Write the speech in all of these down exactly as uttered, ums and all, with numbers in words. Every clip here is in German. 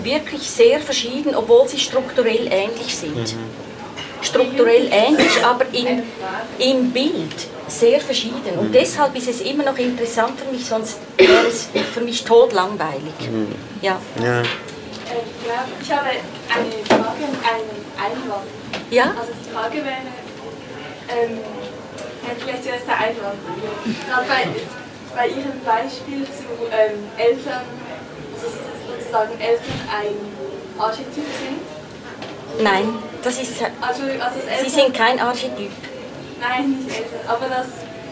wirklich sehr verschieden, obwohl sie strukturell ähnlich sind. Mhm. Strukturell ähnlich, aber in, im Bild sehr verschieden. Und deshalb ist es immer noch interessant für mich, sonst wäre es für mich todlangweilig. Mhm. Ja. Ja. Ich habe eine Frage und einen Einwand. Ja? Also die Frage wäre, ähm, vielleicht zuerst der Einwand. Gerade bei, bei Ihrem Beispiel zu ähm, Eltern, also sozusagen Eltern ein Archetyp sind. Nein, das ist. Also, also das Sie sind kein Archetyp. Nein, nicht Eltern, aber dass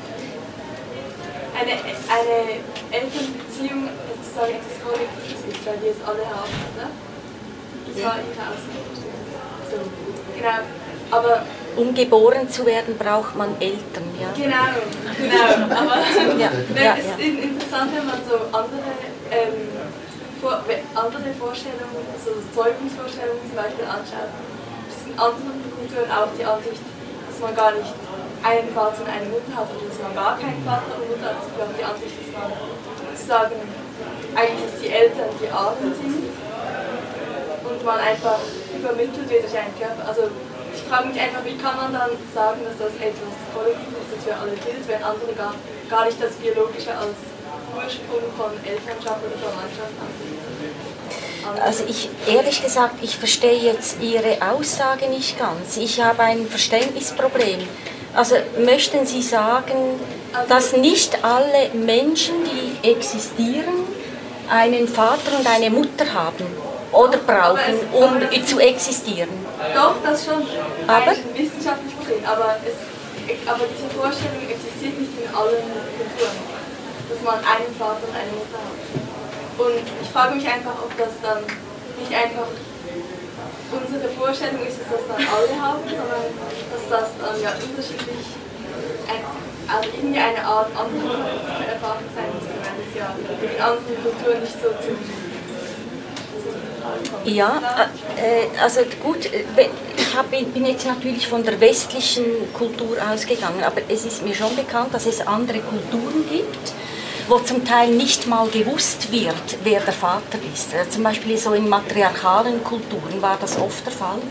eine, eine Elternbeziehung sozusagen etwas Kollektives ist, weil wir es alle haben, oder? Das war Ihre Aussage. So, genau. Aber um geboren zu werden, braucht man Eltern, ja? Genau, genau. Aber ja, ne, ja, es ist ja. interessant, wenn man so andere, ähm, vor, andere Vorstellungen, so Zeugungsvorstellungen zum Beispiel anschaut. Es ist in anderen Kulturen auch die Ansicht, dass man gar nicht einen Vater und eine Mutter hat, oder dass man gar keinen Vater und Mutter hat. Ich glaube, die Ansicht, dass man sozusagen eigentlich dass die Eltern die Ahnen sind und man einfach übermittelt wird durch einen Körper. Also ich frage mich einfach, wie kann man dann sagen, dass das etwas Kollektives ist, das für alle gilt, wenn andere gar, gar nicht das Biologische als Ursprung von Elternschaft oder Verwandtschaft ansehen? Also ich, ehrlich gesagt, ich verstehe jetzt Ihre Aussage nicht ganz. Ich habe ein Verständnisproblem. Also möchten Sie sagen, dass nicht alle Menschen, die existieren, einen Vater und eine Mutter haben oder brauchen, es, um es, zu existieren? Doch, das schon, aber? Wissenschaftlich gesehen, aber, es, aber diese Vorstellung existiert nicht in allen Kulturen, dass man einen Vater und eine Mutter hat. Und ich frage mich einfach, ob das dann nicht einfach unsere Vorstellung ist, dass das dann alle haben, sondern dass das dann ja unterschiedlich, ein, also irgendwie eine Art andere Erfahrung sein müsste, wenn es ja in anderen Kulturen nicht so zu. Ja, äh, also gut, ich hab, bin jetzt natürlich von der westlichen Kultur ausgegangen, aber es ist mir schon bekannt, dass es andere Kulturen gibt, wo zum Teil nicht mal gewusst wird, wer der Vater ist. Also zum Beispiel so in matriarchalen Kulturen war das oft der Fall.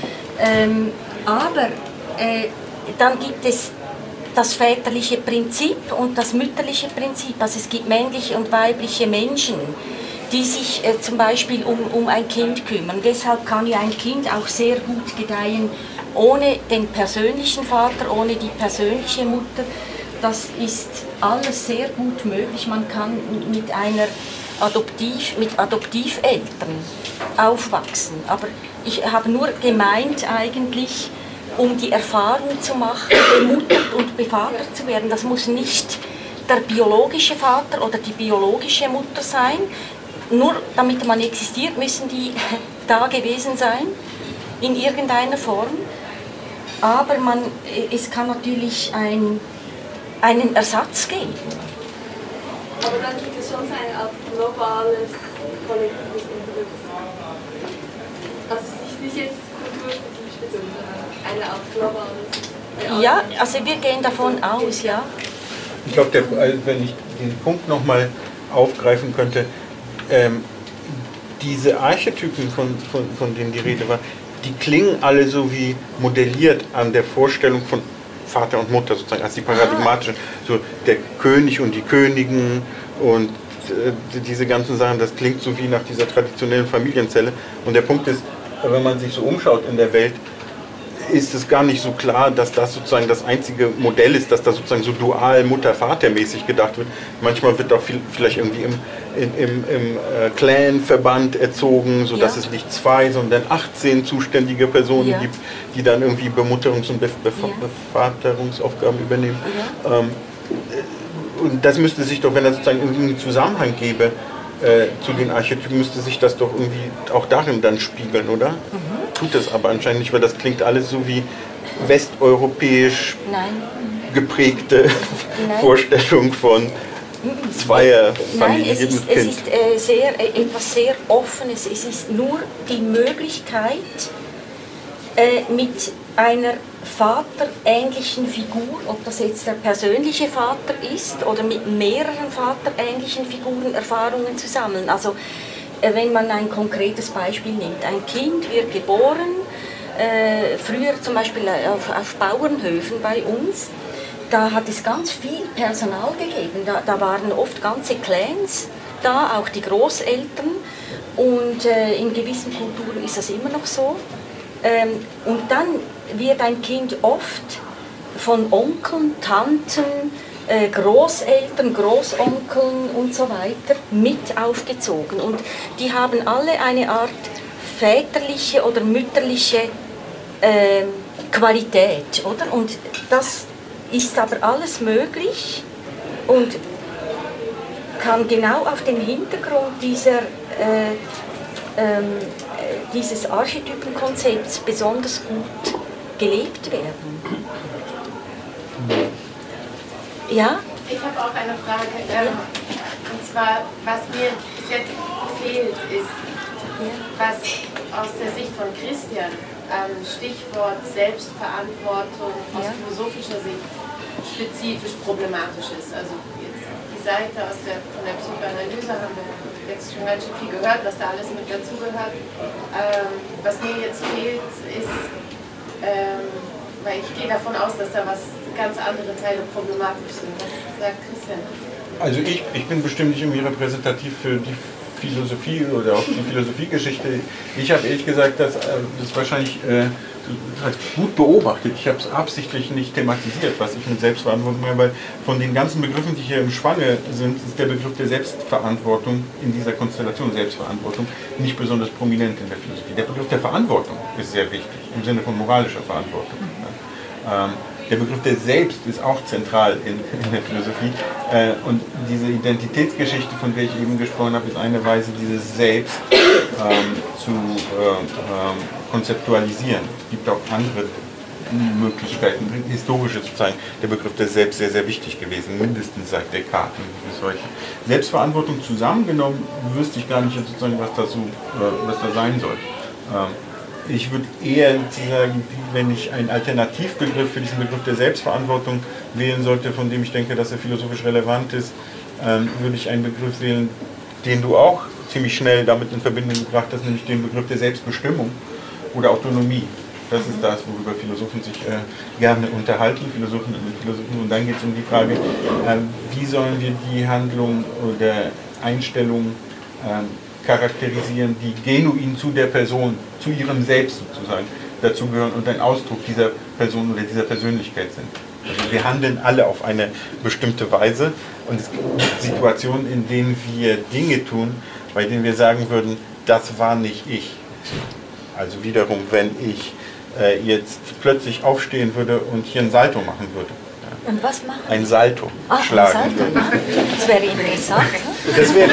Ähm, aber äh, dann gibt es das väterliche Prinzip und das mütterliche Prinzip. Also es gibt männliche und weibliche Menschen, die sich äh, zum Beispiel um, um ein Kind kümmern. Deshalb kann ja ein Kind auch sehr gut gedeihen ohne den persönlichen Vater, ohne die persönliche Mutter. Das ist alles sehr gut möglich. Man kann mit einer Adoptiv, mit Adoptiveltern aufwachsen. Aber ich habe nur gemeint eigentlich, um die Erfahrung zu machen, bemuttert und bevatert zu werden. Das muss nicht der biologische Vater oder die biologische Mutter sein. Nur damit man existiert, müssen die da gewesen sein, in irgendeiner Form. Aber man, es kann natürlich ein, einen Ersatz geben. Aber dann gibt es schon eine Art globales, kollektives Unterbewusstsein. Also es ist nicht jetzt kulturspezifisch bezogen, sondern eine Art globales. Ja, also wir gehen davon aus, ja. Ich glaube, wenn ich den Punkt nochmal aufgreifen könnte, ähm, diese Archetypen, von, von, von denen die Rede war, die klingen alle so wie modelliert an der Vorstellung von Vater und Mutter, sozusagen als die paradigmatischen, so der König und die Königin und äh, diese ganzen Sachen, das klingt so wie nach dieser traditionellen Familienzelle. Und der Punkt ist, wenn man sich so umschaut in der Welt, ist es gar nicht so klar, dass das sozusagen das einzige Modell ist, dass das sozusagen so dual Mutter-Vater-mäßig gedacht wird. Manchmal wird auch viel, vielleicht irgendwie im, im, im, im äh, Clan-Verband erzogen, sodass ja. es nicht zwei, sondern achtzehn zuständige Personen ja. gibt, die dann irgendwie Bemutterungs- und Bef- Bef- ja. Bevaterungsaufgaben übernehmen. Ja. Ähm, und das müsste sich doch, wenn das sozusagen irgendwie einen Zusammenhang gäbe äh, zu den Archetypen, müsste sich das doch irgendwie auch darin dann spiegeln, oder? Mhm. Tut das aber anscheinend nicht, weil das klingt alles so wie westeuropäisch Nein. geprägte Nein. Vorstellung von Zweierfamilie Nein, es ist, mit Kind. Es ist äh, sehr, äh, etwas sehr Offenes. Es ist nur die Möglichkeit, äh, mit einer vaterähnlichen Figur, ob das jetzt der persönliche Vater ist oder mit mehreren vaterähnlichen Figuren Erfahrungen zu sammeln. Also äh, wenn man ein konkretes Beispiel nimmt. Ein Kind wird geboren, äh, früher zum Beispiel auf, auf Bauernhöfen bei uns, da hat es ganz viel Personal gegeben, da, da waren oft ganze Clans da, auch die Großeltern, und äh, in gewissen Kulturen ist das immer noch so. Ähm, und dann wird ein Kind oft von Onkeln, Tanten, äh, Großeltern, Großonkeln und so weiter mit aufgezogen. Und die haben alle eine Art väterliche oder mütterliche äh, Qualität, oder? Und das ist aber alles möglich und kann genau auf dem Hintergrund dieser, äh, ähm, dieses Archetypenkonzepts besonders gut gelebt werden. Ja? Ich habe auch eine Frage. Ähm, und zwar, was mir bis jetzt fehlt, ist, was aus der Sicht von Christian, ähm, Stichwort Selbstverantwortung aus ja. philosophischer Sicht, spezifisch problematisch ist. Also jetzt die Seite aus der, von der Psychoanalyse haben wir jetzt schon ganz schön viel gehört, was da alles mit dazugehört. Ähm, was mir jetzt fehlt, ist, ähm, weil ich gehe davon aus, dass da was ganz andere Teile problematisch sind. Was sagt Christian? Also ich, ich bin bestimmt nicht irgendwie repräsentativ für die Philosophie oder auch die Philosophiegeschichte. Ich habe ehrlich gesagt, dass das wahrscheinlich äh, gut beobachtet. Ich habe es absichtlich nicht thematisiert, was ich mit Selbstverantwortung meine, weil von den ganzen Begriffen, die hier im Schwange sind, ist der Begriff der Selbstverantwortung in dieser Konstellation Selbstverantwortung nicht besonders prominent in der Philosophie. Der Begriff der Verantwortung ist sehr wichtig, im Sinne von moralischer Verantwortung. Ja. Ähm, Der Begriff der Selbst ist auch zentral in, in der Philosophie. Äh, und diese Identitätsgeschichte, von der ich eben gesprochen habe, ist eine Weise, dieses Selbst ähm, zu äh, ähm, konzeptualisieren. Es gibt auch andere Möglichkeiten, historische zu zeigen. Der Begriff des Selbst sehr, sehr wichtig gewesen, mindestens seit Descartes bis heute. Selbstverantwortung zusammengenommen, wüsste ich gar nicht sozusagen, was das, so, äh, was das sein soll. Ähm, Ich würde eher sagen, wenn ich einen Alternativbegriff für diesen Begriff der Selbstverantwortung wählen sollte, von dem ich denke, dass er philosophisch relevant ist, ähm, würde ich einen Begriff wählen, den du auch ziemlich schnell damit in Verbindung gebracht hast, nämlich den Begriff der Selbstbestimmung oder Autonomie. Das ist das, worüber Philosophen sich äh, gerne unterhalten, Philosophen und Philosophen. Und dann geht es um die Frage, äh, wie sollen wir die Handlung oder Einstellung äh, charakterisieren, die genuin zu der Person, zu ihrem Selbst sozusagen dazugehören und ein Ausdruck dieser Person oder dieser Persönlichkeit sind. Also wir handeln alle auf eine bestimmte Weise und es gibt Situationen, in denen wir Dinge tun, bei denen wir sagen würden, das war nicht ich. Also wiederum, wenn ich äh, jetzt plötzlich aufstehen würde und hier ein Salto machen würde. Und was machen? Ein Salto Ach, schlagen. Ein Salto. Das wäre interessant. Das wäre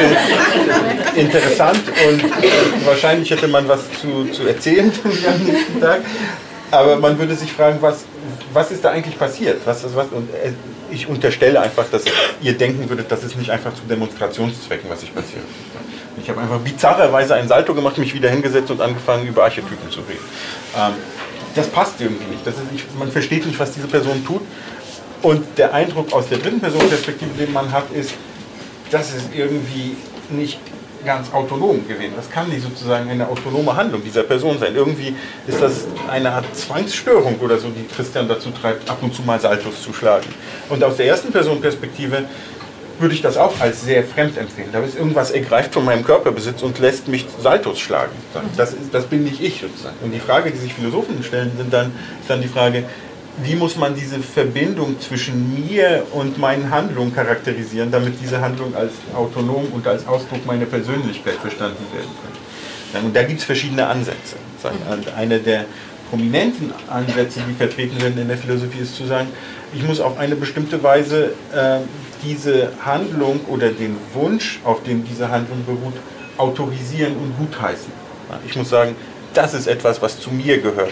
interessant und wahrscheinlich hätte man was zu, zu erzählen am nächsten Tag. Aber man würde sich fragen, was, was ist da eigentlich passiert? Was, was, und ich unterstelle einfach, dass ihr denken würdet, das ist nicht einfach zu Demonstrationszwecken, was ich passiert. Ich habe einfach bizarrerweise einen Salto gemacht, mich wieder hingesetzt und angefangen, über Archetypen zu reden. Ähm, das passt irgendwie nicht. Das ist nicht. Man versteht nicht, was diese Person tut. Und der Eindruck aus der dritten Personenperspektive, den man hat, ist, das ist irgendwie nicht ganz autonom gewesen. Das kann nicht sozusagen eine autonome Handlung dieser Person sein. Irgendwie ist das eine Art Zwangsstörung oder so, die Christian dazu treibt, ab und zu mal Saltos zu schlagen. Und aus der ersten Personenperspektive würde ich das auch als sehr fremd empfinden. Da ist irgendwas ergreift von meinem Körperbesitz und lässt mich Saltos schlagen. Das, ist, das bin nicht ich sozusagen. Und die Frage, die sich Philosophen stellen, sind dann, ist dann die Frage, wie muss man diese Verbindung zwischen mir und meinen Handlungen charakterisieren, damit diese Handlung als autonom und als Ausdruck meiner Persönlichkeit verstanden werden kann. Und da gibt es verschiedene Ansätze. Und einer der prominenten Ansätze, die vertreten werden in der Philosophie, ist zu sagen, ich muss auf eine bestimmte Weise äh, diese Handlung oder den Wunsch, auf dem diese Handlung beruht, autorisieren und gutheißen. Ich muss sagen, das ist etwas, was zu mir gehört.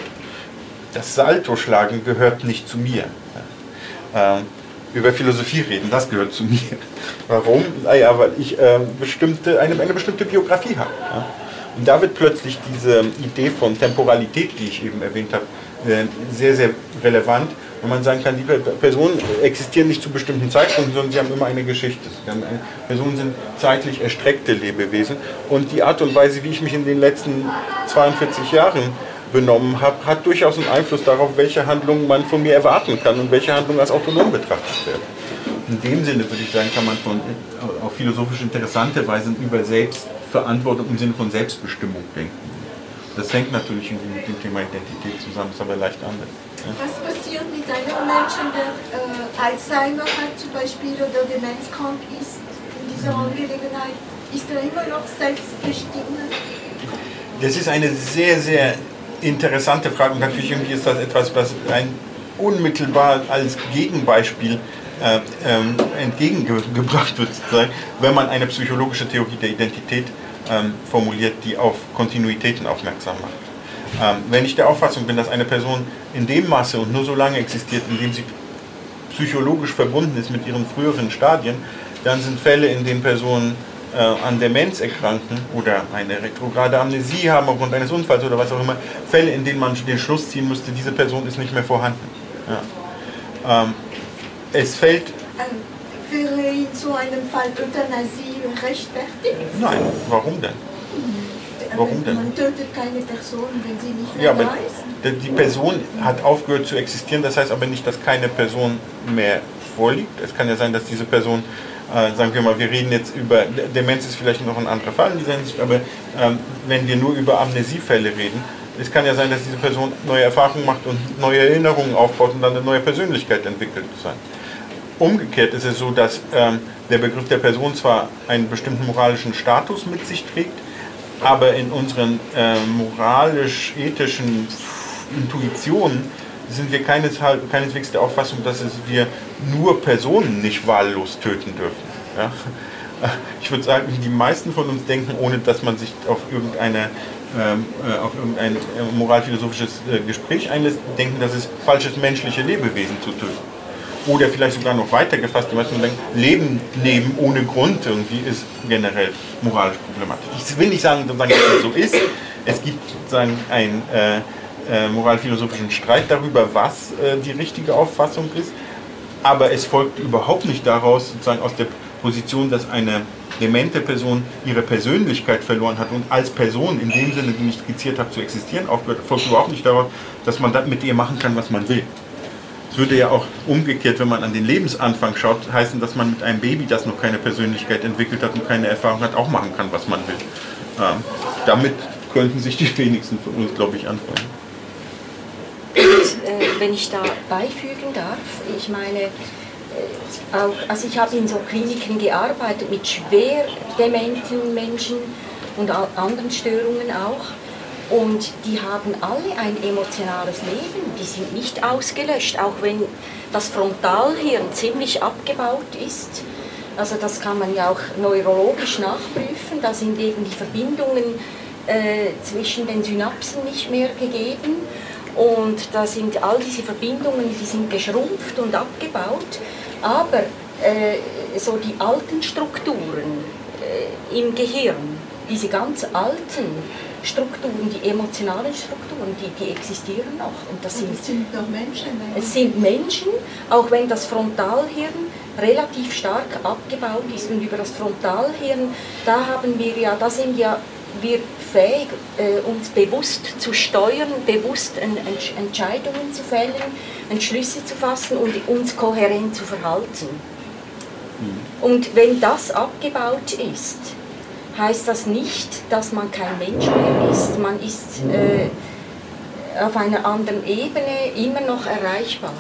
Das Salto-Schlagen gehört nicht zu mir. Ähm, über Philosophie reden, das gehört zu mir. Warum? Naja, weil ich äh, bestimmte, eine, eine bestimmte Biografie habe. Ja? Und da wird plötzlich diese Idee von Temporalität, die ich eben erwähnt habe, äh, sehr, sehr relevant Wenn man sagen kann, die Personen existieren nicht zu bestimmten Zeitpunkten, sondern sie haben immer eine Geschichte. Eine, Personen sind zeitlich erstreckte Lebewesen und die Art und Weise, wie ich mich in den letzten zweiundvierzig Jahren benommen habe, hat durchaus einen Einfluss darauf, welche Handlungen man von mir erwarten kann und welche Handlungen als autonom betrachtet werden. In dem Sinne würde ich sagen, kann man von, auf philosophisch interessante Weise über Selbstverantwortung im Sinne von Selbstbestimmung denken. Das hängt natürlich mit dem Thema Identität zusammen, ist aber leicht anders. Ja. Was passiert mit einem Menschen, der äh, Alzheimer hat zum Beispiel oder demenzkrank ist in dieser Angelegenheit? Ist er immer noch selbstbestimmt? Das ist eine sehr, sehr interessante Frage und natürlich irgendwie ist das etwas, was ein unmittelbar als Gegenbeispiel äh, ähm, entgegengebracht wird, wenn man eine psychologische Theorie der Identität ähm, formuliert, die auf Kontinuitäten aufmerksam macht. Ähm, wenn ich der Auffassung bin, dass eine Person in dem Maße und nur so lange existiert, indem sie psychologisch verbunden ist mit ihren früheren Stadien, dann sind Fälle, in denen Personen äh, an Demenz erkranken oder eine retrograde Amnesie haben aufgrund eines Unfalls oder was auch immer, Fälle, in denen man den Schluss ziehen müsste, diese Person ist nicht mehr vorhanden. Ja. Ähm, es fällt... Wäre in so einem Fall Euthanasie rechtfertigt? Nein, warum denn? Warum denn? Man tötet keine Person, wenn sie nicht mehr ja, aber da ist. Die Person hat aufgehört zu existieren, das heißt aber nicht, dass keine Person mehr vorliegt. Es kann ja sein, dass diese Person, äh, sagen wir mal, wir reden jetzt über, Demenz ist vielleicht noch ein anderer Fall in dieser Hinsicht, aber ähm, wenn wir nur über Amnesiefälle reden, es kann ja sein, dass diese Person neue Erfahrungen macht und neue Erinnerungen aufbaut und dann eine neue Persönlichkeit entwickelt sein. Umgekehrt ist es so, dass ähm, der Begriff der Person zwar einen bestimmten moralischen Status mit sich trägt, aber in unseren äh, moralisch-ethischen Intuitionen sind wir keineshalb, keineswegs der Auffassung, dass es wir nur Personen nicht wahllos töten dürfen. Ja? Ich würde sagen, die meisten von uns denken, ohne dass man sich auf irgendeine ähm, äh, auf irgendein äh, moralphilosophisches äh, Gespräch einlässt, denken, dass es falsch ist, menschliche Lebewesen zu töten. Oder vielleicht sogar noch weiter gefasst, die meisten denken, Leben nehmen ohne Grund irgendwie ist generell moralisch problematisch. Ich will nicht sagen, dass das so ist. Es gibt sozusagen einen äh, äh, moralphilosophischen Streit darüber, was äh, die richtige Auffassung ist. Aber es folgt überhaupt nicht daraus, sozusagen aus der Position, dass eine demente Person ihre Persönlichkeit verloren hat und als Person in dem Sinne, die ich skizziert habe, zu existieren aufgehört, folgt überhaupt nicht daraus, dass man dann mit ihr machen kann, was man will. Es würde ja auch umgekehrt, wenn man an den Lebensanfang schaut, heißen, dass man mit einem Baby, das noch keine Persönlichkeit entwickelt hat und keine Erfahrung hat, auch machen kann, was man will. Ähm, damit könnten sich die wenigsten von uns, glaube ich, anfangen. Und, äh, wenn ich da beifügen darf, ich meine, äh, auch, also ich habe in so Kliniken gearbeitet mit schwer dementen Menschen und anderen Störungen auch. Und die haben alle ein emotionales Leben, die sind nicht ausgelöscht, auch wenn das Frontalhirn ziemlich abgebaut ist. Also das kann man ja auch neurologisch nachprüfen, da sind eben die Verbindungen äh, zwischen den Synapsen nicht mehr gegeben. Und da sind all diese Verbindungen, die sind geschrumpft und abgebaut. Aber äh, so die alten Strukturen äh, im Gehirn, diese ganz alten Strukturen, die emotionalen Strukturen, die, die existieren noch. Und das sind, das sind doch Menschen. Ne? Es sind Menschen, auch wenn das Frontalhirn relativ stark abgebaut ist. Und über das Frontalhirn, da haben wir ja, da sind ja wir fähig, äh, uns bewusst zu steuern, bewusst en, en, Entscheidungen zu fällen, Entschlüsse zu fassen und uns kohärent zu verhalten. Mhm. Und wenn das abgebaut ist, heißt das nicht, dass man kein Mensch mehr ist. Man ist äh, auf einer anderen Ebene immer noch erreichbar.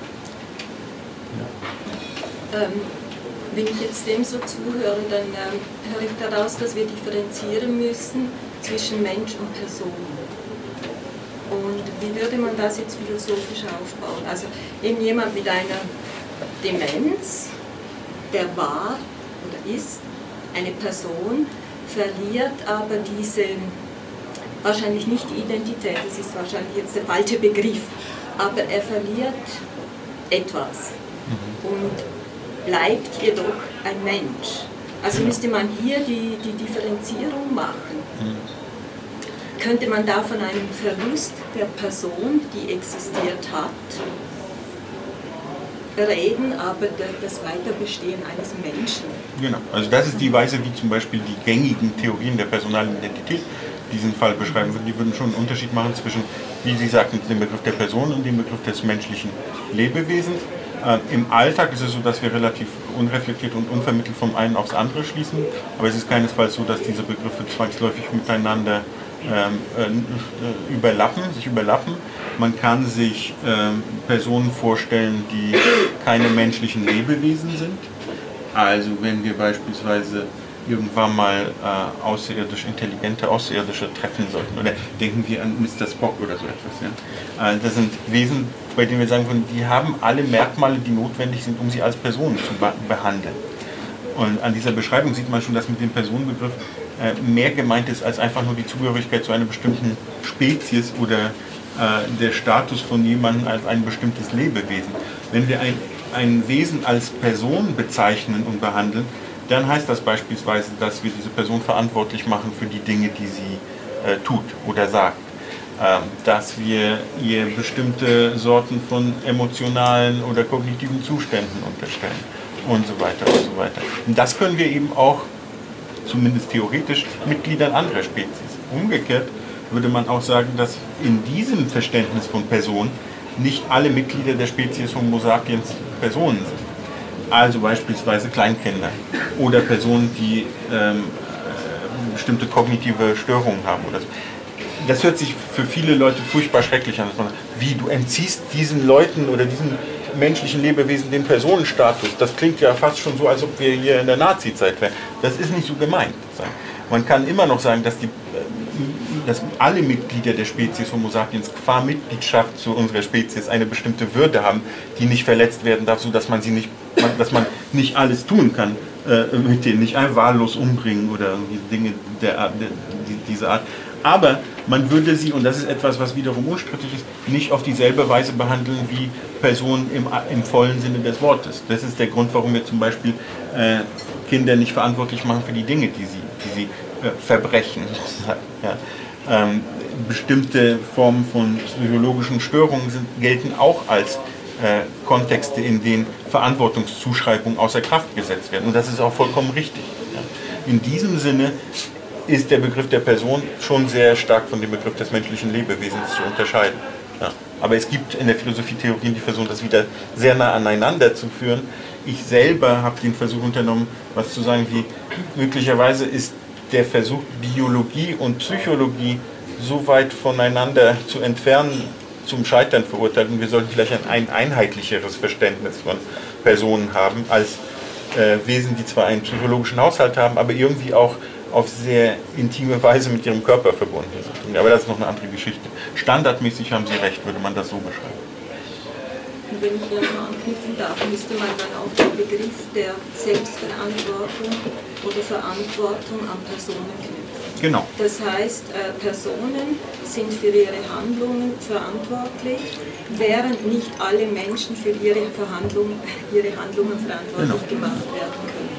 Ähm, wenn ich jetzt dem so zuhöre, dann ähm, höre ich daraus, dass wir differenzieren müssen zwischen Mensch und Person. Und wie würde man das jetzt philosophisch aufbauen? Also eben jemand mit einer Demenz, der war oder ist eine Person, verliert aber diese, wahrscheinlich nicht die Identität, das ist wahrscheinlich jetzt der falsche Begriff, aber er verliert etwas und bleibt jedoch ein Mensch. Also müsste man hier die, die Differenzierung machen. Könnte man da von einem Verlust der Person, die existiert hat, reden, aber das Weiterbestehen eines Menschen. Genau, also das ist die Weise, wie zum Beispiel die gängigen Theorien der personalen Identität diesen Fall beschreiben würden. Die würden schon einen Unterschied machen zwischen, wie Sie sagten, dem Begriff der Person und dem Begriff des menschlichen Lebewesens. Äh, Im Alltag ist es so, dass wir relativ unreflektiert und unvermittelt vom einen aufs andere schließen, aber es ist keinesfalls so, dass diese Begriffe zwangsläufig miteinander ähm, äh, überlappen, sich überlappen. Man kann sich ähm, Personen vorstellen, die keine menschlichen Lebewesen sind. Also wenn wir beispielsweise irgendwann mal äh, außerirdisch intelligente Außerirdische treffen sollten. Oder denken wir an Mister Spock oder so etwas. Ja? Äh, das sind Wesen, bei denen wir sagen würden, die haben alle Merkmale, die notwendig sind, um sie als Personen zu be- behandeln. Und an dieser Beschreibung sieht man schon, dass mit dem Personenbegriff äh, mehr gemeint ist als einfach nur die Zugehörigkeit zu einer bestimmten Spezies oder äh, der Status von jemandem als ein bestimmtes Lebewesen. Wenn wir ein, ein Wesen als Person bezeichnen und behandeln, dann heißt das beispielsweise, dass wir diese Person verantwortlich machen für die Dinge, die sie äh, tut oder sagt. Ähm, dass wir ihr bestimmte Sorten von emotionalen oder kognitiven Zuständen unterstellen und so weiter und so weiter. Und das können wir eben auch, zumindest theoretisch, Mitgliedern anderer Spezies. Umgekehrt würde man auch sagen, dass in diesem Verständnis von Person nicht alle Mitglieder der Spezies Homo sapiens Personen sind. Also beispielsweise Kleinkinder oder Personen, die ähm, äh, bestimmte kognitive Störungen haben oder so. Das hört sich für viele Leute furchtbar schrecklich an. Wie, du entziehst diesen Leuten oder diesen menschlichen Lebewesen den Personenstatus. Das klingt ja fast schon so, als ob wir hier in der Nazi-Zeit wären. Das ist nicht so gemeint. Man kann immer noch sagen, dass, die, dass alle Mitglieder der Spezies Homo sapiens qua Mitgliedschaft zu unserer Spezies eine bestimmte Würde haben, die nicht verletzt werden darf, sodass man sie nicht, dass man nicht alles tun kann, äh, mit denen nicht einfach wahllos umbringen oder Dinge der Art, der, dieser Art. Aber man würde sie, und das ist etwas, was wiederum unstrittig ist, nicht auf dieselbe Weise behandeln wie Personen im, im vollen Sinne des Wortes. Das ist der Grund, warum wir zum Beispiel äh, Kinder nicht verantwortlich machen für die Dinge, die sie, die sie äh, verbrechen. Ja. Ähm, bestimmte Formen von psychologischen Störungen sind, gelten auch als äh, Kontexte, in denen Verantwortungszuschreibungen außer Kraft gesetzt werden. Und das ist auch vollkommen richtig. Ja. In diesem Sinne ist der Begriff der Person schon sehr stark von dem Begriff des menschlichen Lebewesens zu unterscheiden. Ja. Aber es gibt in der Philosophie Theorien, die versuchen, das wieder sehr nah aneinander zu führen. Ich selber habe den Versuch unternommen, was zu sagen wie, möglicherweise ist der Versuch, Biologie und Psychologie so weit voneinander zu entfernen, zum Scheitern verurteilt. Und wir sollten vielleicht ein einheitlicheres Verständnis von Personen haben, als äh, Wesen, die zwar einen psychologischen Haushalt haben, aber irgendwie auch auf sehr intime Weise mit ihrem Körper verbunden sind. Aber das ist noch eine andere Geschichte. Standardmäßig haben Sie recht, würde man das so beschreiben. Und wenn ich hier noch anknüpfen darf, müsste man dann auch den Begriff der Selbstverantwortung oder Verantwortung an Personen knüpfen. Genau. Das heißt, Personen sind für ihre Handlungen verantwortlich, während nicht alle Menschen für ihre, Verhandlung, ihre Handlungen verantwortlich genau. gemacht werden können.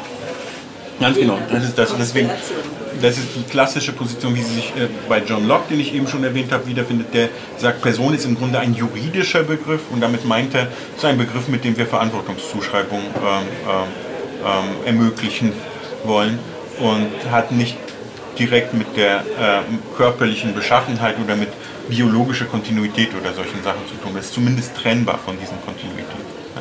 Ganz genau, das ist das. Deswegen, das ist die klassische Position, wie sie sich äh, bei John Locke, den ich eben schon erwähnt habe, wiederfindet. Der sagt, Person ist im Grunde ein juridischer Begriff und damit meint er, es ist ein Begriff, mit dem wir Verantwortungszuschreibungen ähm, ähm, ermöglichen wollen und hat nicht direkt mit der äh, körperlichen Beschaffenheit oder mit biologischer Kontinuität oder solchen Sachen zu tun. Das ist zumindest trennbar von diesen Kontinuitäten. Ja.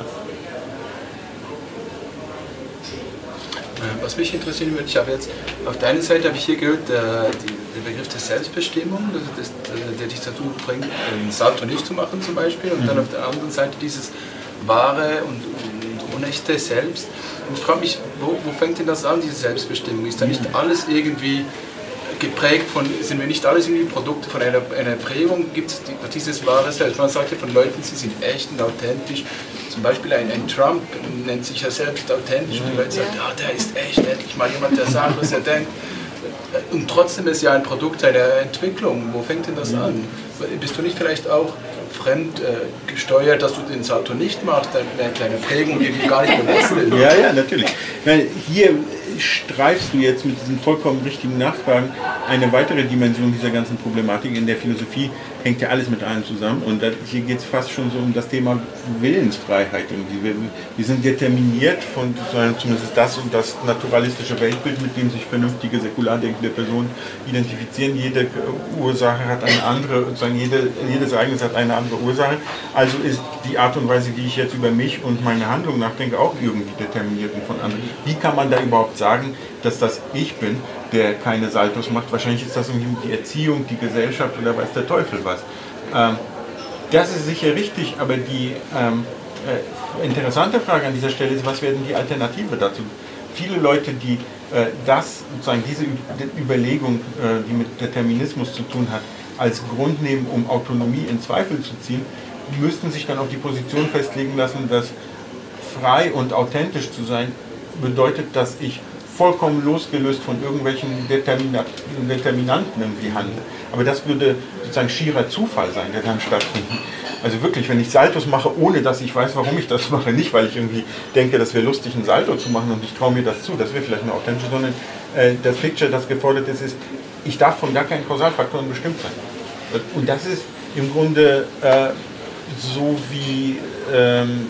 Was mich interessieren würde, ich habe jetzt auf der einen Seite habe ich hier gehört, der, die, der Begriff der Selbstbestimmung, das, das, der dich dazu bringt, einen Salto nicht zu machen zum Beispiel, und mhm. dann auf der anderen Seite dieses wahre und, und unechte Selbst. Und ich frage mich, wo, wo fängt denn das an, diese Selbstbestimmung? Ist da nicht alles irgendwie geprägt von, sind wir nicht alles irgendwie Produkte von einer, einer Prägung? Gibt es die, dieses wahre Selbst? Man sagt ja von Leuten, sie sind echt und authentisch. Zum Beispiel ein, ein Trump nennt sich ja selbst authentisch und die Leute sagen, ja, der ist echt, endlich mal jemand, der sagt, was er denkt. Und trotzdem ist ja ein Produkt einer Entwicklung. Wo fängt denn das an? Bist du nicht vielleicht auch fremd äh, gesteuert, dass du den Salto nicht machst, deine, deine Prägung eben gar nicht bewusst ist. Ja, ja, natürlich. Weil hier streifst du jetzt mit diesen vollkommen richtigen Nachfragen eine weitere Dimension dieser ganzen Problematik. In der Philosophie hängt ja alles mit allem zusammen und hier geht es fast schon so um das Thema Willensfreiheit. Wir, wir sind determiniert von zumindest das und das naturalistische Weltbild, mit dem sich vernünftige, säkular denkende Personen identifizieren. Jede Ursache hat eine andere, sozusagen jede, jedes Ereignis hat eine andere Ursache. Also ist die Art und Weise, wie ich jetzt über mich und meine Handlung nachdenke, auch irgendwie determiniert von anderen. Wie kann man da überhaupt sagen, dass das ich bin, der keine Saltos macht? Wahrscheinlich ist das irgendwie die Erziehung, die Gesellschaft oder weiß der Teufel was. Ähm, das ist sicher richtig, aber die ähm, äh, interessante Frage an dieser Stelle ist, was werden die Alternative dazu? Viele Leute, die äh, das, sozusagen diese Überlegung, äh, die mit Determinismus zu tun hat, als Grund nehmen, um Autonomie in Zweifel zu ziehen, müssten sich dann auf die Position festlegen lassen, dass frei und authentisch zu sein bedeutet, dass ich vollkommen losgelöst von irgendwelchen Determina Determinanten irgendwie handle. Aber das würde sozusagen schierer Zufall sein, der dann stattfinden. Also wirklich, wenn ich Saltos mache, ohne dass ich weiß, warum ich das mache, nicht weil ich irgendwie denke, das wäre lustig, einen Salto zu machen und ich traue mir das zu, das wäre vielleicht eine authentische, sondern äh, das Picture, das gefordert ist, ist, ich darf von gar keinen Kausalfaktoren bestimmt sein. Und das ist im Grunde äh, so wie, ähm,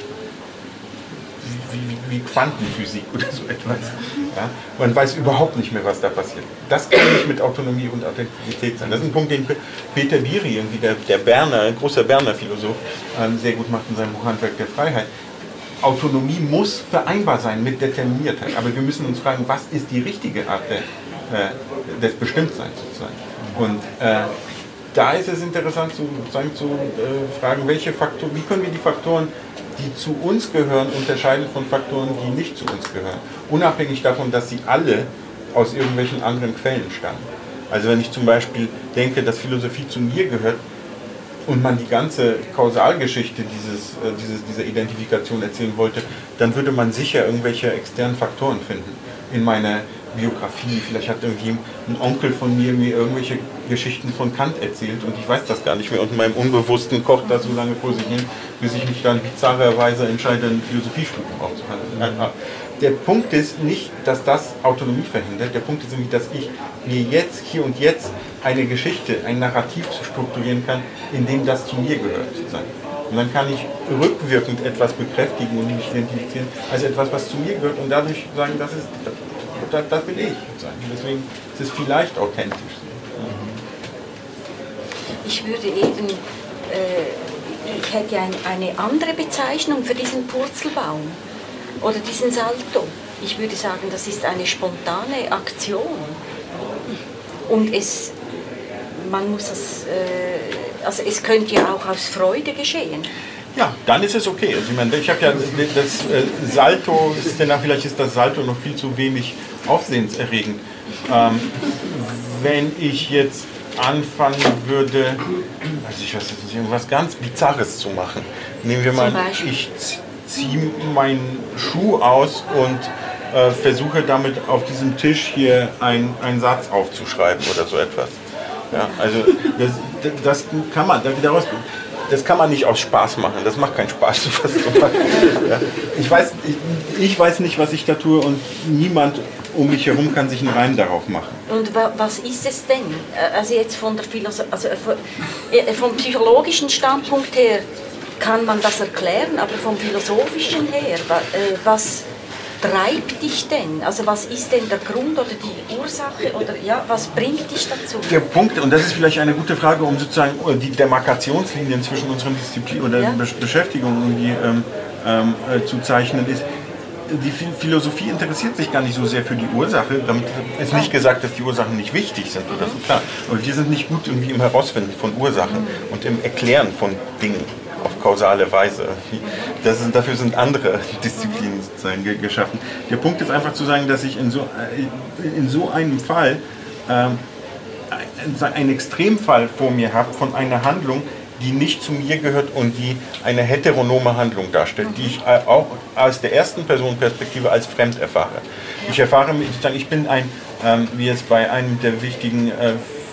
wie, wie, wie Quantenphysik oder so etwas. Ja? Man weiß überhaupt nicht mehr, was da passiert. Das kann nicht mit Autonomie und Authentizität sein. Das ist ein Punkt, den Peter Biri, irgendwie der, der Berner, ein großer Berner Philosoph, ähm, sehr gut macht in seinem Buch Handwerk der Freiheit. Autonomie muss vereinbar sein mit Determiniertheit. Aber wir müssen uns fragen, was ist die richtige Art der, äh, des Bestimmtseins sozusagen. Und äh, da ist es interessant zu, sozusagen, zu äh, fragen, welche Faktoren, wie können wir die Faktoren, die zu uns gehören, unterscheiden von Faktoren, die nicht zu uns gehören. Unabhängig davon, dass sie alle aus irgendwelchen anderen Quellen stammen. Also wenn ich zum Beispiel denke, dass Philosophie zu mir gehört und man die ganze Kausalgeschichte dieses, äh, dieses, dieser Identifikation erzählen wollte, dann würde man sicher irgendwelche externen Faktoren finden in meiner Biografie. Vielleicht hat irgendwie ein Onkel von mir mir irgendwelche Geschichten von Kant erzählt und ich weiß das gar nicht mehr und in meinem Unbewussten kocht das so lange vor sich hin, bis ich mich dann bizarrerweise entscheide, ein Philosophiestudium aufzuhalten. Der Punkt ist nicht, dass das Autonomie verhindert, der Punkt ist nämlich, dass ich mir jetzt, hier und jetzt, eine Geschichte, ein Narrativ strukturieren kann, in dem das zu mir gehört. Und dann kann ich rückwirkend etwas bekräftigen und mich identifizieren als etwas, was zu mir gehört und dadurch sagen, das ist Das, das bin ich. Deswegen ist es vielleicht authentisch. Ich würde eben, äh, ich hätte ein, eine andere Bezeichnung für diesen Purzelbaum oder diesen Salto. Ich würde sagen, das ist eine spontane Aktion. Und es, man muss es, äh, also es könnte ja auch aus Freude geschehen. Ja, dann ist es okay. Also ich meine, ich habe ja das äh, Salto, vielleicht ist das Salto noch viel zu wenig aufsehenserregend. Ähm, wenn ich jetzt anfangen würde, also ich weiß jetzt nicht, irgendwas ganz Bizarres zu machen. Nehmen wir mal, ich ziehe meinen Schuh aus und äh, versuche damit auf diesem Tisch hier ein, einen Satz aufzuschreiben oder so etwas. Ja, also das, das kann man, daraus, das kann man nicht aus Spaß machen, das macht keinen Spaß, sowas zu machen. Ja, ich, weiß, ich, ich weiß nicht, was ich da tue und niemand um mich herum kann sich einen Reim darauf machen. Und wa was ist es denn? Also jetzt von der Philosoph also vom psychologischen Standpunkt her kann man das erklären, aber vom philosophischen her, was treibt dich denn? Also was ist denn der Grund oder die Ursache oder ja, was bringt dich dazu? Der Punkt, und das ist vielleicht eine gute Frage, um sozusagen die Demarkationslinien zwischen unseren Disziplinen oder ja? Beschäftigungen irgendwie ähm, ähm, äh, zu zeichnen, ist, die Philosophie interessiert sich gar nicht so sehr für die Ursache. Damit ist nicht gesagt, dass die Ursachen nicht wichtig sind oder so, klar. Aber wir sind nicht gut irgendwie im Herausfinden von Ursachen und im Erklären von Dingen auf kausale Weise. Das ist, dafür sind andere Disziplinen sozusagen geschaffen. Der Punkt ist einfach zu sagen, dass ich in so, in so einem Fall ähm, einen Extremfall vor mir habe von einer Handlung, die nicht zu mir gehört und die eine heteronome Handlung darstellt, die ich auch aus der ersten Personenperspektive als fremd erfahre. Ich erfahre, ich bin ein, ähm, wie es bei einem der wichtigen äh,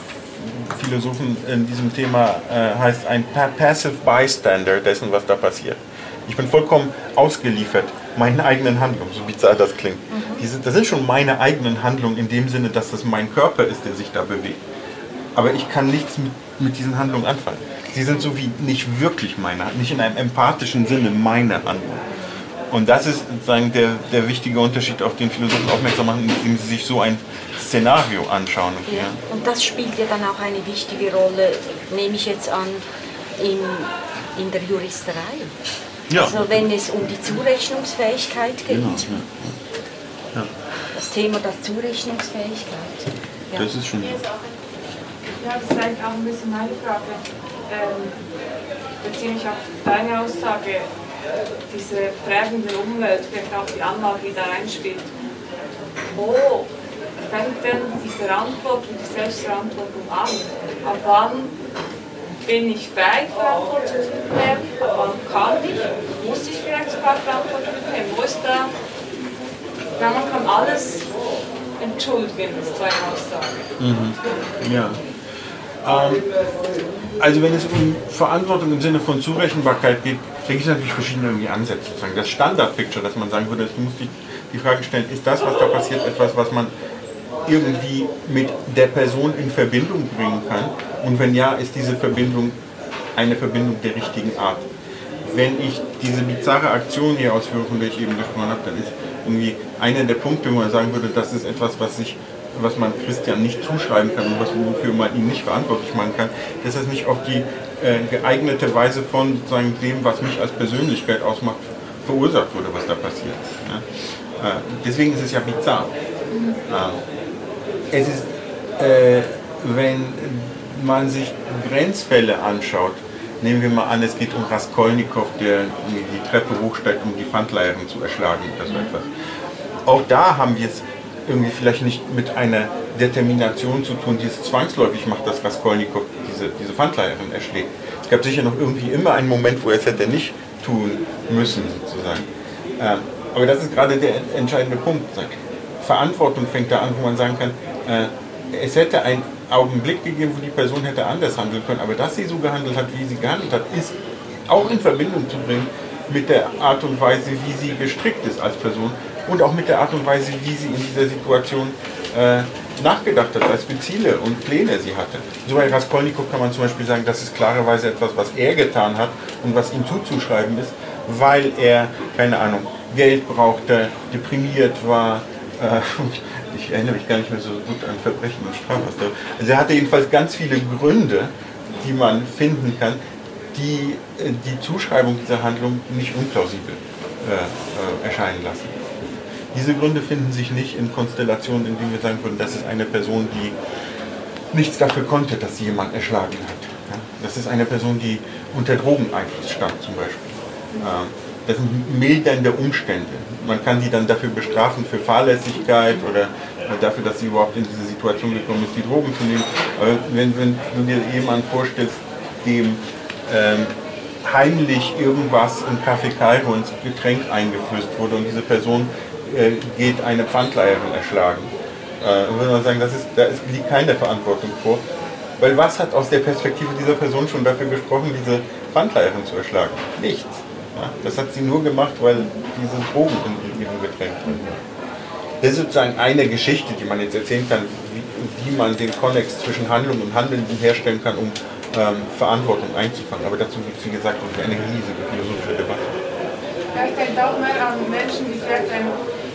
Philosophen in diesem Thema äh, heißt ein pa Passive Bystander dessen, was da passiert. Ich bin vollkommen ausgeliefert meinen eigenen Handlungen, so bizarr das klingt. Mhm. Diese, das sind schon meine eigenen Handlungen in dem Sinne, dass das mein Körper ist, der sich da bewegt. Aber ich kann nichts mit, mit diesen Handlungen anfangen. Sie sind so wie nicht wirklich meine, nicht in einem empathischen Sinne meine Handlungen. Und das ist sozusagen der, der wichtige Unterschied, auf den Philosophen aufmerksam machen, indem sie sich so ein Szenario anschauen. Ja. Ja. Und das spielt ja dann auch eine wichtige Rolle, nehme ich jetzt an, in, in der Juristerei. Ja. Also wenn es um die Zurechnungsfähigkeit geht. Genau. Ja. Ja. Das Thema der Zurechnungsfähigkeit. Ja. Das ist schon. Ja, das ist eigentlich auch ein bisschen meine Frage. Ähm, beziehe mich auf deine Aussage, diese prägende Umwelt, vielleicht auch die Anlage, die da reinspielt. Wo fängt denn die Verantwortung, die Selbstverantwortung an? Ab wann bin ich fähig, Verantwortung zu übernehmen? Ab wann kann ich? Muss ich vielleicht sogar Verantwortung übernehmen? Wo ist da? Ja, man kann alles entschuldigen, das ist eine Aussage. Mhm. Ja. Ähm, also wenn es um Verantwortung im Sinne von Zurechenbarkeit geht, denke ich natürlich verschiedene irgendwie Ansätze. Sozusagen. Das Standard-Picture, dass man sagen würde, du musst die, die Frage stellen, ist das, was da passiert, etwas, was man irgendwie mit der Person in Verbindung bringen kann? Und wenn ja, ist diese Verbindung eine Verbindung der richtigen Art? Wenn ich diese bizarre Aktion hier ausführe, von der ich eben gesprochen habe, dann ist irgendwie einer der Punkte, wo man sagen würde, das ist etwas, was sich was man Christian nicht zuschreiben kann und was, wofür man ihn nicht verantwortlich machen kann, dass das nicht auf die äh, geeignete Weise von sozusagen, dem, was mich als Persönlichkeit ausmacht, verursacht wurde, was da passiert. Ja? Äh, deswegen ist es ja bizarr. Äh, es ist, äh, wenn man sich Grenzfälle anschaut, nehmen wir mal an, es geht um Raskolnikow, der die Treppe hochsteigt, um die Pfandleiherin zu erschlagen oder so etwas. Auch da haben wir es irgendwie vielleicht nicht mit einer Determination zu tun, die es zwangsläufig macht, dass Raskolnikow diese, diese Pfandleiherin erschlägt. Es gab sicher noch irgendwie immer einen Moment, wo er es hätte nicht tun müssen, sozusagen. Ähm, aber das ist gerade der entscheidende Punkt. Verantwortung fängt da an, wo man sagen kann, äh, es hätte einen Augenblick gegeben, wo die Person hätte anders handeln können, aber dass sie so gehandelt hat, wie sie gehandelt hat, ist auch in Verbindung zu bringen mit der Art und Weise, wie sie gestrickt ist als Person und auch mit der Art und Weise, wie sie in dieser Situation äh, nachgedacht hat, als für Ziele und Pläne sie hatte. So bei Raskolnikow kann man zum Beispiel sagen, das ist klarerweise etwas, was er getan hat und was ihm zuzuschreiben ist, weil er, keine Ahnung, Geld brauchte, deprimiert war. Äh, ich erinnere mich gar nicht mehr so gut an Verbrechen und Strafverfolgung. Also er hatte jedenfalls ganz viele Gründe, die man finden kann, die die Zuschreibung dieser Handlung nicht unplausibel äh, äh, erscheinen lassen. Diese Gründe finden sich nicht in Konstellationen, in denen wir sagen würden, das ist eine Person, die nichts dafür konnte, dass sie jemand erschlagen hat. Ja? Das ist eine Person, die unter Drogeneinfluss stand zum Beispiel. Äh, das sind mildernde Umstände. Man kann sie dann dafür bestrafen für Fahrlässigkeit oder dafür, dass sie überhaupt in diese Situation gekommen ist, die Drogen zu nehmen. Aber wenn, wenn du dir jemanden vorstellst, dem ähm, heimlich irgendwas im Café Kairo ins Getränk eingeflößt wurde und diese Person äh, geht eine Pfandleiherin erschlagen, äh, würde man sagen, das ist, da ist, liegt keine Verantwortung vor. Weil was hat aus der Perspektive dieser Person schon dafür gesprochen, diese Pfandleiherin zu erschlagen? Nichts. Ja, das hat sie nur gemacht, weil diese Drogen in, in ihrem Getränk drin waren. Das ist sozusagen eine Geschichte, die man jetzt erzählen kann, wie, wie man den Konnex zwischen Handlung und Handelnden herstellen kann, um ähm, Verantwortung einzufangen. Aber dazu gibt es, wie gesagt, eine riesige philosophische Debatte. Ja, ich denke auch mehr an Menschen, die vielleicht eine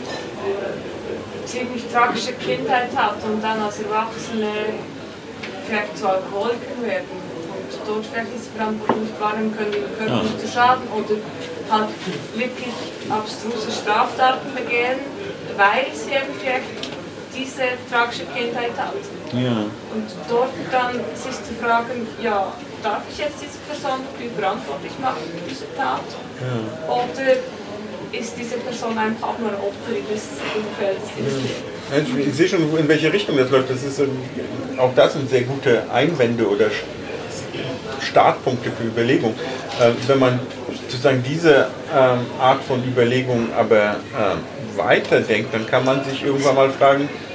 ziemlich tragische Kindheit hatten und dann als Erwachsene vielleicht zu Alkoholikern werden. Dort vielleicht diese Verantwortung nicht wahrnehmen können, ihnen Körper nicht zu schaden oder halt wirklich abstruse Straftaten begehen, weil sie eben vielleicht diese tragische Kindheit hat. Ja. Und dort dann sich zu fragen, ja, darf ich jetzt diese Person dafür verantwortlich machen für diese Tat? Ja. Oder ist diese Person einfach nur Opfer ihres Umfeldes? Ja. Ich sehe schon, in welche Richtung das läuft. Das ist auch das sind sehr gute Einwände oder Startpunkte für Überlegung. Äh, wenn man sozusagen diese ähm, Art von Überlegung aber äh, weiterdenkt, dann kann man sich irgendwann mal fragen,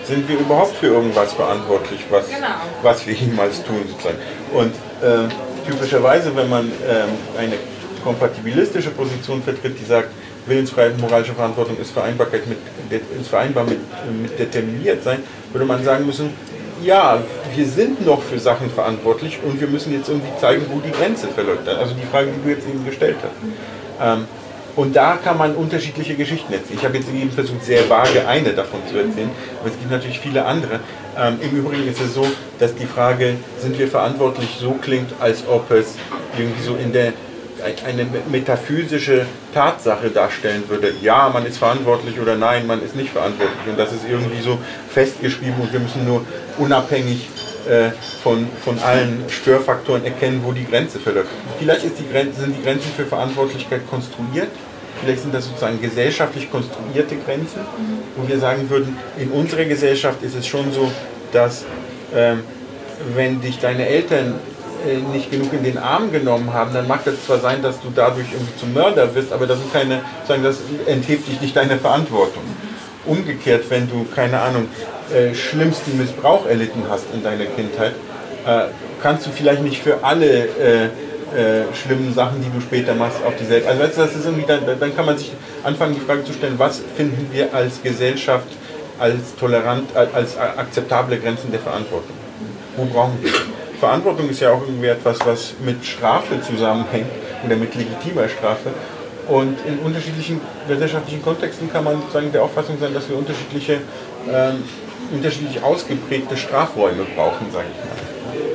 sind wir überhaupt für irgendwas verantwortlich, was, genau. was wir jemals tun sozusagen. Und äh, typischerweise, wenn man äh, eine kompatibilistische Position vertritt, die sagt, Willensfreiheit und moralische Verantwortung ist, Vereinbarkeit mit, ist vereinbar mit, mit determiniert sein, würde man sagen müssen, ja, wir sind noch für Sachen verantwortlich und wir müssen jetzt irgendwie zeigen, wo die Grenze verläuft. Also die Frage, die du jetzt eben gestellt hast. Ähm, und da kann man unterschiedliche Geschichten erzählen. Ich habe jetzt eben versucht, sehr vage eine davon zu erzählen, aber es gibt natürlich viele andere. Ähm, Im Übrigen ist es so, dass die Frage, sind wir verantwortlich, so klingt, als ob es irgendwie so in der eine metaphysische Tatsache darstellen würde. Ja, man ist verantwortlich oder nein, man ist nicht verantwortlich. Und das ist irgendwie so festgeschrieben und wir müssen nur unabhängig äh, von, von allen Störfaktoren erkennen, wo die Grenze verläuft. Vielleicht ist die Grenze, sind die Grenzen für Verantwortlichkeit konstruiert. Vielleicht sind das sozusagen gesellschaftlich konstruierte Grenzen, wo wir sagen würden, in unserer Gesellschaft ist es schon so, dass ähm, wenn dich deine Eltern nicht genug in den Arm genommen haben, dann mag das zwar sein, dass du dadurch irgendwie zum Mörder wirst, aber das, sind keine, sagen, das enthebt dich nicht deiner Verantwortung. Umgekehrt, wenn du, keine Ahnung, äh, schlimmsten Missbrauch erlitten hast in deiner Kindheit, äh, kannst du vielleicht nicht für alle äh, äh, schlimmen Sachen, die du später machst, auf dieselbe. Also weißt du, das ist irgendwie, dann, dann kann man sich anfangen, die Frage zu stellen, was finden wir als Gesellschaft als tolerant, als akzeptable Grenzen der Verantwortung? Wo brauchen wir das? Verantwortung ist ja auch irgendwie etwas, was mit Strafe zusammenhängt oder mit legitimer Strafe. Und in unterschiedlichen gesellschaftlichen Kontexten kann man sozusagen der Auffassung sein, dass wir unterschiedliche, ähm, unterschiedlich ausgeprägte Strafräume brauchen, sage ich mal.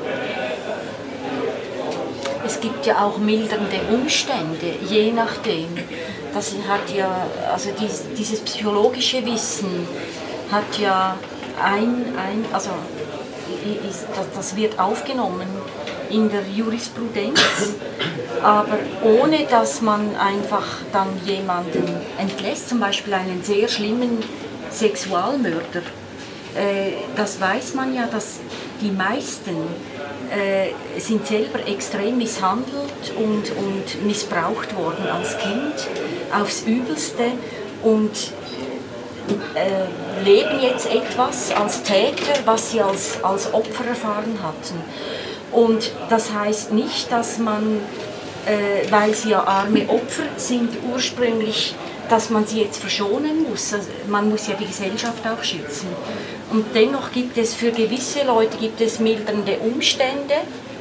Es gibt ja auch mildernde Umstände, je nachdem. Das hat ja, also dies, dieses psychologische Wissen hat ja ein, ein also das wird aufgenommen in der Jurisprudenz, aber ohne dass man einfach dann jemanden entlässt, zum Beispiel einen sehr schlimmen Sexualmörder. Das weiß man ja, dass die meisten sind selber extrem misshandelt und, und missbraucht worden als Kind aufs Übelste und Äh, leben jetzt etwas als Täter, was sie als, als Opfer erfahren hatten. Und das heißt nicht, dass man, äh, weil sie ja arme Opfer sind ursprünglich, dass man sie jetzt verschonen muss. Also man muss ja die Gesellschaft auch schützen. Und dennoch gibt es für gewisse Leute gibt es mildernde Umstände.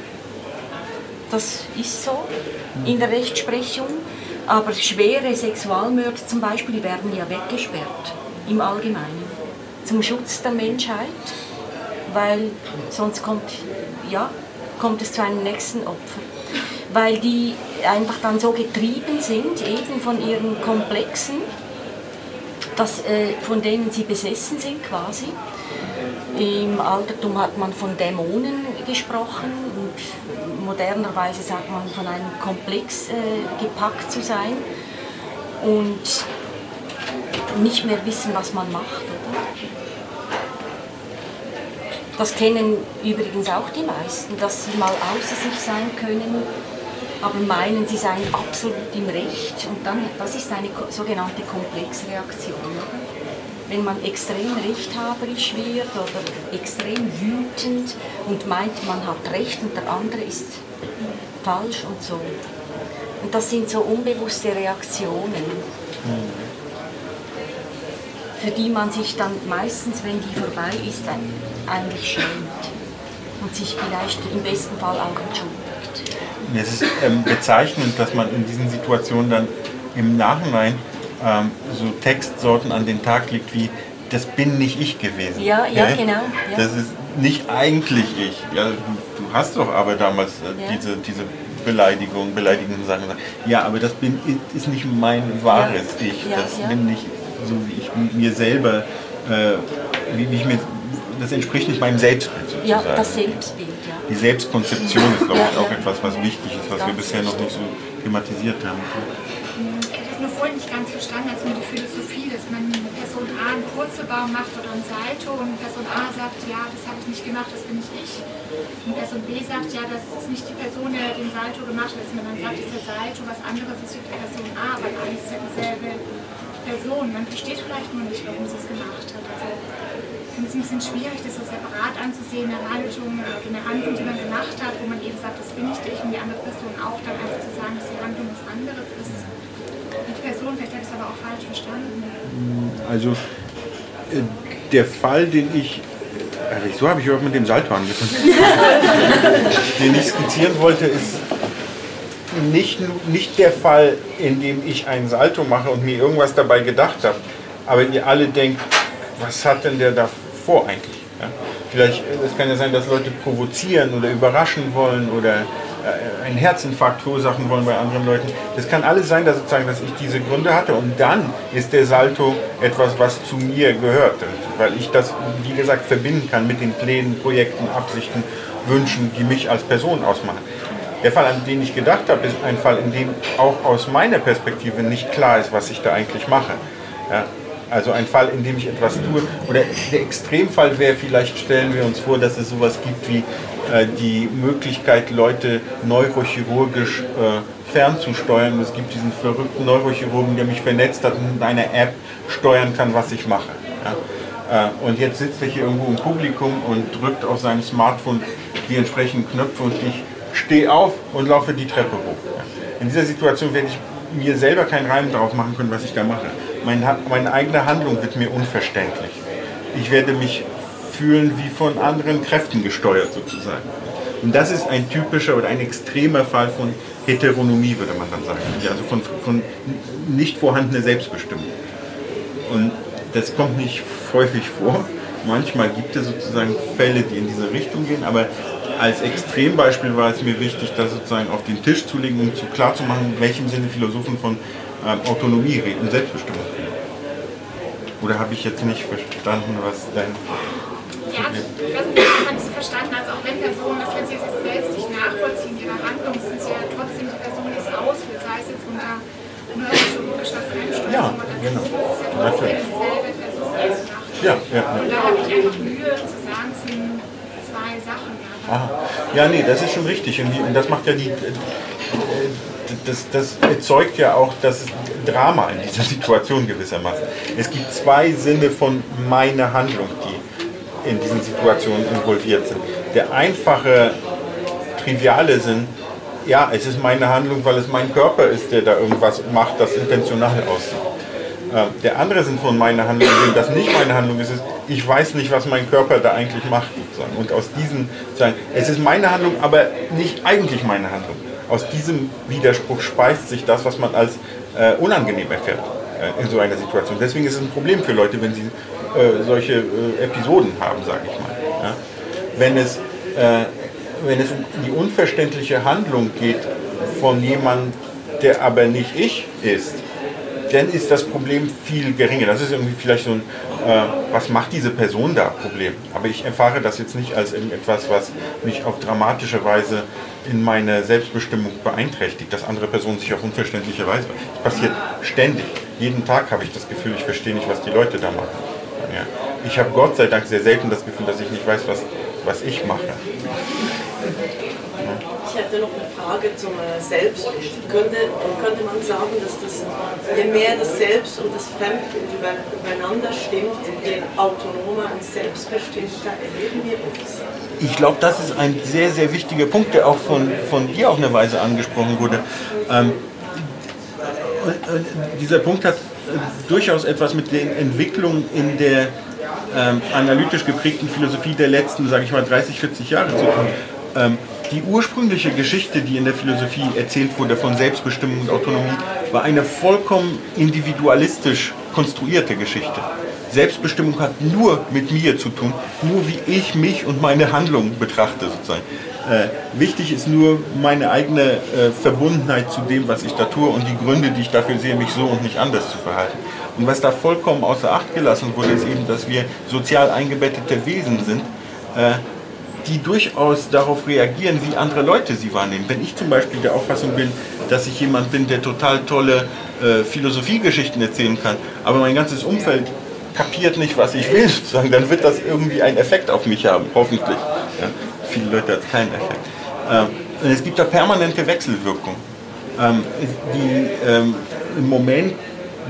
Das ist so in der Rechtsprechung. Aber schwere Sexualmörder zum Beispiel werden ja weggesperrt. Im Allgemeinen, zum Schutz der Menschheit, weil sonst kommt, ja, kommt es zu einem nächsten Opfer. Weil die einfach dann so getrieben sind, eben von ihren Komplexen, dass, äh, von denen sie besessen sind quasi. Im Altertum hat man von Dämonen gesprochen und modernerweise sagt man von einem Komplex äh, gepackt zu sein. Und nicht mehr wissen, was man macht, oder? Das kennen übrigens auch die meisten, dass sie mal außer sich sein können, aber meinen, sie seien absolut im Recht. Und dann, das ist eine sogenannte Komplexreaktion. Oder? Wenn man extrem rechthaberisch wird oder extrem wütend und meint, man hat Recht und der andere ist falsch und so. Und das sind so unbewusste Reaktionen. Mhm. Für die man sich dann meistens, wenn die vorbei ist, eigentlich schämt und sich vielleicht im besten Fall auch entschuldigt. Es ist ähm, bezeichnend, dass man in diesen Situationen dann im Nachhinein ähm, so Textsorten an den Tag legt wie, das bin nicht ich gewesen. Ja, ja, ja? genau. Ja. Das ist nicht eigentlich ich. Ja, du, du hast doch aber damals äh, ja. diese, diese Beleidigung, beleidigenden Sachen gesagt. Ja, aber das bin, ist nicht mein wahres ja. Ich. Ja, das ja. bin nicht so wie ich mir selber, äh, wie, wie ich mir, das entspricht nicht meinem Selbstbild sozusagen. Ja, das Selbstbild, ja. Die Selbstkonzeption ist, glaube ja, ich, auch ja. etwas, was wichtig ist, was ganz wir bisher noch nicht so thematisiert haben. Ich habe das nur vorhin nicht ganz verstanden, als mir die Philosophie, dass man Person A einen Purzelbaum macht oder ein Salto und Person A sagt, ja, das habe ich nicht gemacht, das bin nicht ich. Und Person B sagt, ja, das ist nicht die Person, die den Salto gemacht hat, dass man dann sagt, ist der Salto was anderes ist wie die Person A, aber eigentlich ist ja dieselbe Person. Man versteht vielleicht nur nicht, warum sie es gemacht hat. Also, ich finde es ein bisschen schwierig, das so separat anzusehen, eine Haltung oder eine Handlung, die man gemacht hat, wo man eben sagt, das bin nicht ich und die andere Person auch, dann einfach zu sagen, dass die Handlung was anderes ist. Die Person, vielleicht habe ich es aber auch falsch verstanden. Also der Fall, den ich, also so habe ich überhaupt mit dem Salto angefangen, den ich skizzieren wollte, ist nicht, nicht der Fall, in dem ich einen Salto mache und mir irgendwas dabei gedacht habe, aber ihr alle denkt, was hat denn der da vor eigentlich? Ja? Vielleicht, es kann ja sein, dass Leute provozieren oder überraschen wollen oder einen Herzinfarkt verursachen wollen bei anderen Leuten. Das kann alles sein, dass, sozusagen, dass ich diese Gründe hatte und dann ist der Salto etwas, was zu mir gehört, weil ich das, wie gesagt, verbinden kann mit den Plänen, Projekten, Absichten, Wünschen, die mich als Person ausmachen. Der Fall, an den ich gedacht habe, ist ein Fall, in dem auch aus meiner Perspektive nicht klar ist, was ich da eigentlich mache. Ja? Also ein Fall, in dem ich etwas tue. Oder der Extremfall wäre, vielleicht stellen wir uns vor, dass es sowas gibt wie äh, die Möglichkeit, Leute neurochirurgisch äh, fernzusteuern. Es gibt diesen verrückten Neurochirurgen, der mich vernetzt hat und mit einer App steuern kann, was ich mache. Ja? Äh, und jetzt sitzt er hier irgendwo im Publikum und drückt auf seinem Smartphone die entsprechenden Knöpfe und ich stehe auf und laufe die Treppe hoch. Ja? In dieser Situation werde ich mir selber keinen Reim drauf machen können, was ich da mache. Mein, meine eigene Handlung wird mir unverständlich. Ich werde mich fühlen wie von anderen Kräften gesteuert sozusagen. Und das ist ein typischer oder ein extremer Fall von Heteronomie, würde man dann sagen. Also von, von nicht vorhandener Selbstbestimmung. Und das kommt nicht häufig vor. Manchmal gibt es sozusagen Fälle, die in diese Richtung gehen, aber als Extrembeispiel war es mir wichtig, das sozusagen auf den Tisch zu legen, um zu klar zu machen, in welchem Sinne Philosophen von ähm, Autonomie reden und Selbstbestimmung reden. Oder habe ich jetzt nicht verstanden, was dein... Ja, also, ich weiß nicht, ich habe es so verstanden, also auch wenn Personen, dass wenn sie sich selbst nicht nachvollziehen, ihre Handlung, sind sie ja trotzdem die Person, die es ausführt, sei es jetzt unter neurochirurgischer Fremdsteuerung ja, oder nicht. Genau. Das ist ja trotzdem dieselbe Person, die es macht. Ja, ja. Und da habe ich einfach Mühe zu sagen, es sind zwei Sachen. Ah, ja, nee, das ist schon richtig. Und, die, und das macht ja die. Das, das erzeugt ja auch das Drama in dieser Situation gewissermaßen. Es gibt zwei Sinne von meiner Handlung, die in diesen Situationen involviert sind. Der einfache, triviale Sinn, ja, es ist meine Handlung, weil es mein Körper ist, der da irgendwas macht, das intentional aussieht. Der andere Sinn von meiner Handlung, das nicht meine Handlung ist, ist, ich weiß nicht, was mein Körper da eigentlich macht. Sozusagen. Und aus diesem, sagen, es ist meine Handlung, aber nicht eigentlich meine Handlung. Aus diesem Widerspruch speist sich das, was man als äh, unangenehm erfährt äh, in so einer Situation. Deswegen ist es ein Problem für Leute, wenn sie äh, solche äh, Episoden haben, sage ich mal. Ja? Wenn es, äh, wenn es um die unverständliche Handlung geht von jemandem, der aber nicht ich ist, dann ist das Problem viel geringer. Das ist irgendwie vielleicht so ein, äh, was macht diese Person da, Problem. Aber ich erfahre das jetzt nicht als irgendetwas, was mich auf dramatische Weise in meine Selbstbestimmung beeinträchtigt, dass andere Personen sich auf unverständliche Weise. Das passiert ständig. Jeden Tag habe ich das Gefühl, ich verstehe nicht, was die Leute da machen. Ja. Ich habe Gott sei Dank sehr selten das Gefühl, dass ich nicht weiß, was, was ich mache. Ich hätte noch eine Frage zum Selbst. Könnte, könnte man sagen, dass das, je mehr das Selbst und das Fremd übereinander stimmt, je autonomer und selbstbestimmter erleben wir uns? Ich glaube, das ist ein sehr, sehr wichtiger Punkt, der auch von, von dir auf eine Weise angesprochen wurde. Ähm, und, und dieser Punkt hat äh, durchaus etwas mit den Entwicklungen in der ähm, analytisch geprägten Philosophie der letzten, sage ich mal, dreißig, vierzig Jahre zu tun. Ähm, die ursprüngliche Geschichte, die in der Philosophie erzählt wurde von Selbstbestimmung und Autonomie, war eine vollkommen individualistisch konstruierte Geschichte. Selbstbestimmung hat nur mit mir zu tun, nur wie ich mich und meine Handlungen betrachte sozusagen. Äh, wichtig ist nur meine eigene äh, Verbundenheit zu dem, was ich da tue und die Gründe, die ich dafür sehe, mich so und nicht anders zu verhalten. Und was da vollkommen außer Acht gelassen wurde, ist eben, dass wir sozial eingebettete Wesen sind, äh, die durchaus darauf reagieren, wie andere Leute sie wahrnehmen. Wenn ich zum Beispiel der Auffassung bin, dass ich jemand bin, der total tolle äh, Philosophiegeschichten erzählen kann, aber mein ganzes Umfeld kapiert nicht, was ich will, sozusagen, dann wird das irgendwie einen Effekt auf mich haben, hoffentlich. Ja, viele Leute hat es keinen Effekt. Ähm, und es gibt da permanente Wechselwirkungen, ähm, die ähm, im Moment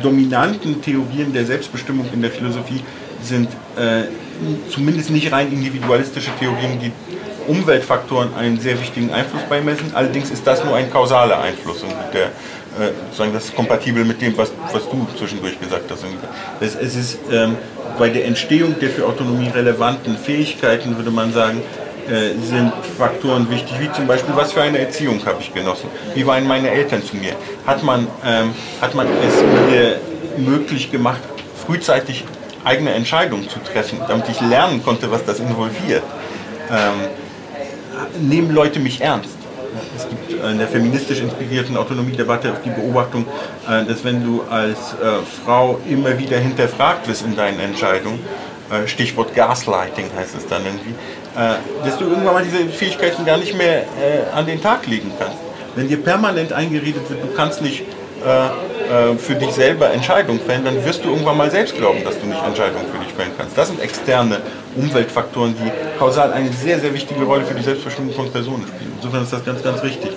dominanten Theorien der Selbstbestimmung in der Philosophie sind äh, zumindest nicht rein individualistische Theorien, die Umweltfaktoren einen sehr wichtigen Einfluss beimessen. Allerdings ist das nur ein kausaler Einfluss und der, äh, sozusagen das ist kompatibel mit dem, was, was du zwischendurch gesagt hast. Es, es ist ähm, bei der Entstehung der für Autonomie relevanten Fähigkeiten, würde man sagen, äh, sind Faktoren wichtig, wie zum Beispiel, was für eine Erziehung habe ich genossen? Wie waren meine Eltern zu mir? Hat man, ähm, hat man es mir möglich gemacht, frühzeitig eigene Entscheidungen zu treffen, damit ich lernen konnte, was das involviert? Ähm, nehmen Leute mich ernst? Es gibt in der feministisch inspirierten Autonomiedebatte die Beobachtung, dass wenn du als Frau immer wieder hinterfragt wirst in deinen Entscheidungen, Stichwort Gaslighting heißt es dann irgendwie, dass du irgendwann mal diese Fähigkeiten gar nicht mehr an den Tag legen kannst. Wenn dir permanent eingeredet wird, du kannst nicht für dich selber Entscheidungen fällen, dann wirst du irgendwann mal selbst glauben, dass du nicht Entscheidungen für dich fällen kannst. Das sind externe Umweltfaktoren, die kausal eine sehr, sehr wichtige Rolle für die Selbstbestimmung von Personen spielen. Insofern ist das ganz, ganz richtig.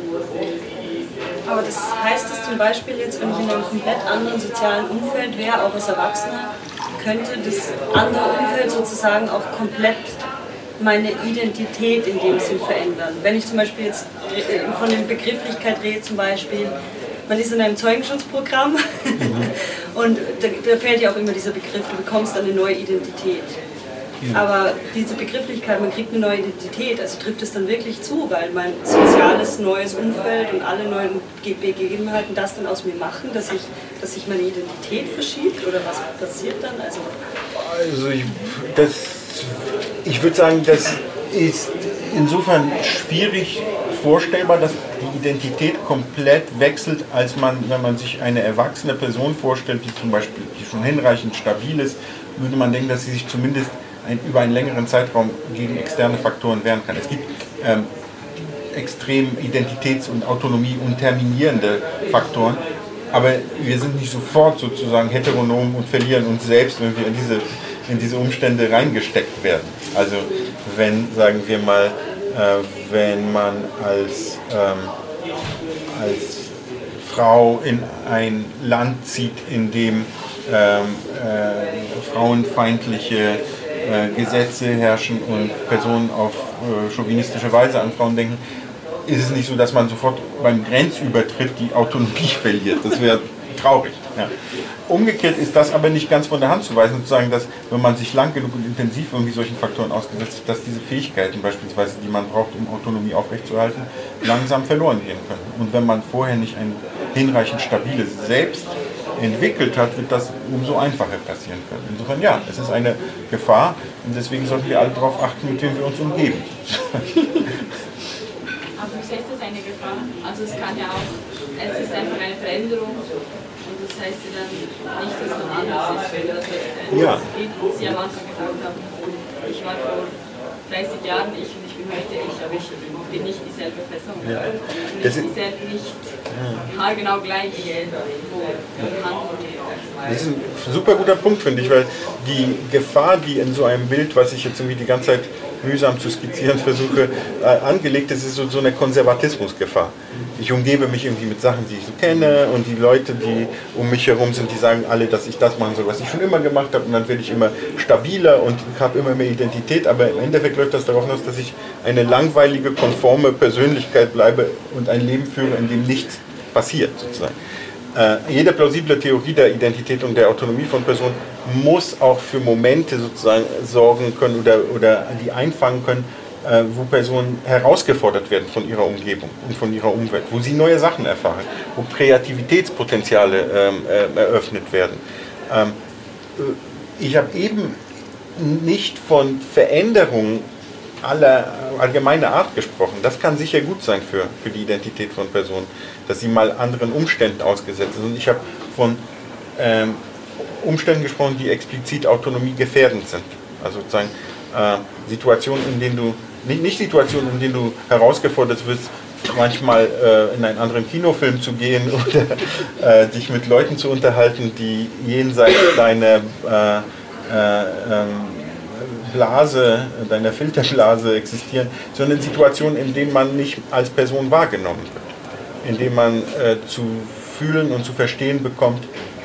Aber das heißt es zum Beispiel jetzt, wenn ich in einem komplett anderen sozialen Umfeld wäre, auch als Erwachsener, könnte das andere Umfeld sozusagen auch komplett meine Identität in dem Sinn verändern. Wenn ich zum Beispiel jetzt von der Begrifflichkeit rede, zum Beispiel, man ist in einem Zeugenschutzprogramm mhm. und da, da fällt ja auch immer dieser Begriff, du bekommst eine neue Identität. Ja. Aber diese Begrifflichkeit, man kriegt eine neue Identität, also trifft es dann wirklich zu, weil mein soziales neues Umfeld und alle neuen Begebenheiten das dann aus mir machen, dass ich, dass sich meine Identität verschiebt oder was passiert dann? Also, also ich, das, ich würde sagen, das ist insofern schwierig vorstellbar, dass die Identität komplett wechselt, als man, wenn man sich eine erwachsene Person vorstellt, die zum Beispiel die schon hinreichend stabil ist, würde man denken, dass sie sich zumindest ein, über einen längeren Zeitraum gegen externe Faktoren wehren kann. Es gibt ähm, extrem identitäts- und Autonomie unterminierende Faktoren, aber wir sind nicht sofort sozusagen heteronom und verlieren uns selbst, wenn wir in diese, in diese Umstände reingesteckt werden. Also wenn, sagen wir mal, äh, wenn man als, ähm, als Frau in ein Land zieht, in dem ähm, äh, frauenfeindliche äh, Gesetze herrschen und Personen auf äh, chauvinistische Weise an Frauen denken, ist es nicht so, dass man sofort beim Grenzübertritt die Autonomie verliert. Das wäre traurig. Ja. Umgekehrt ist das aber nicht ganz von der Hand zu weisen, sozusagen, dass wenn man sich lang genug und intensiv irgendwie solchen Faktoren ausgesetzt ist, dass diese Fähigkeiten beispielsweise, die man braucht, um Autonomie aufrechtzuerhalten, langsam verloren gehen können. Und wenn man vorher nicht ein hinreichend stabiles Selbst entwickelt hat, wird das umso einfacher passieren können. Insofern ja, es ist eine Gefahr und deswegen sollten wir alle darauf achten, mit wem wir uns umgeben. Aber wie ist das eine Gefahr? Also es kann ja auch, es ist einfach eine Veränderung. Das heißt ja dann nicht, dass man anders ist, oder das heißt, ja. Wie Sie am Anfang gesagt haben, ich war vor dreißig Jahren ich und ich bin heute ich, aber ich bin nicht dieselbe Person. Ja. Und Das ich ist nicht, nicht haargenau gleich wo Das ist ein super guter Punkt, finde ich, weil die Gefahr, die in so einem Bild, was ich jetzt irgendwie die ganze Zeit mühsam zu skizzieren versuche, äh, angelegt ist, ist so, so eine Konservatismusgefahr. Ich umgebe mich irgendwie mit Sachen, die ich so kenne und die Leute, die um mich herum sind, die sagen alle, dass ich das machen soll, was ich schon immer gemacht habe und dann werde ich immer stabiler und habe immer mehr Identität, aber im Endeffekt läuft das darauf hinaus, dass ich eine langweilige, konforme Persönlichkeit bleibe und ein Leben führe, in dem nichts passiert, sozusagen. Äh, jede plausible Theorie der Identität und der Autonomie von Personen muss auch für Momente sozusagen sorgen können oder, oder die einfangen können, äh, wo Personen herausgefordert werden von ihrer Umgebung und von ihrer Umwelt, wo sie neue Sachen erfahren, wo Kreativitätspotenziale ähm, äh, eröffnet werden. Ähm, ich habe eben nicht von Veränderungen aller allgemeiner Art gesprochen. Das kann sicher gut sein für, für die Identität von Personen, dass sie mal anderen Umständen ausgesetzt sind. Und ich habe von ähm, Umständen gesprochen, die explizit Autonomie gefährdend sind. Also sozusagen äh, Situationen, in denen du, nicht, nicht Situationen, in denen du herausgefordert wirst, manchmal äh, in einen anderen Kinofilm zu gehen oder äh, dich mit Leuten zu unterhalten, die jenseits deiner äh, äh, ähm, Blase, deiner Filterblase existieren, sondern Situationen, in denen man nicht als Person wahrgenommen wird, in denen man äh, zu fühlen und zu verstehen bekommt,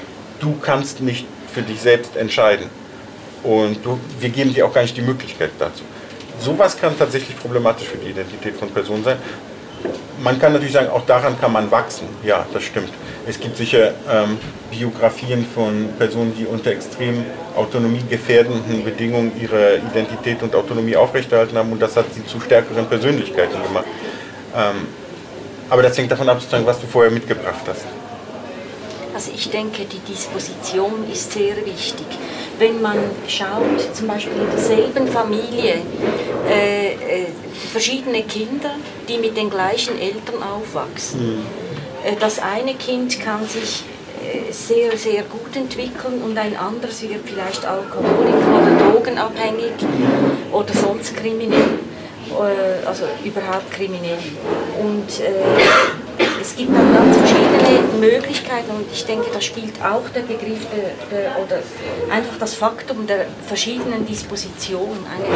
du kannst nicht für dich selbst entscheiden. Und du, wir geben dir auch gar nicht die Möglichkeit dazu. Sowas kann tatsächlich problematisch für die Identität von Personen sein. Man kann natürlich sagen, auch daran kann man wachsen. Ja, das stimmt. Es gibt sicher ähm, Biografien von Personen, die unter extrem autonomiegefährdenden Bedingungen ihre Identität und Autonomie aufrechterhalten haben, und das hat sie zu stärkeren Persönlichkeiten gemacht. Ähm, aber das hängt davon ab, sozusagen, was du vorher mitgebracht hast. Also ich denke, die Disposition ist sehr wichtig. Wenn man schaut, zum Beispiel in derselben Familie, äh, äh, verschiedene Kinder, die mit den gleichen Eltern aufwachsen. Mhm. Äh, das eine Kind kann sich äh, sehr, sehr gut entwickeln und ein anderes wird vielleicht Alkoholiker oder drogenabhängig oder sonst kriminell, äh, also überhaupt kriminell. Und äh, es gibt dann ganz verschiedene Möglichkeiten, und ich denke, da spielt auch der Begriff der, der, oder einfach das Faktum der verschiedenen Dispositionen eine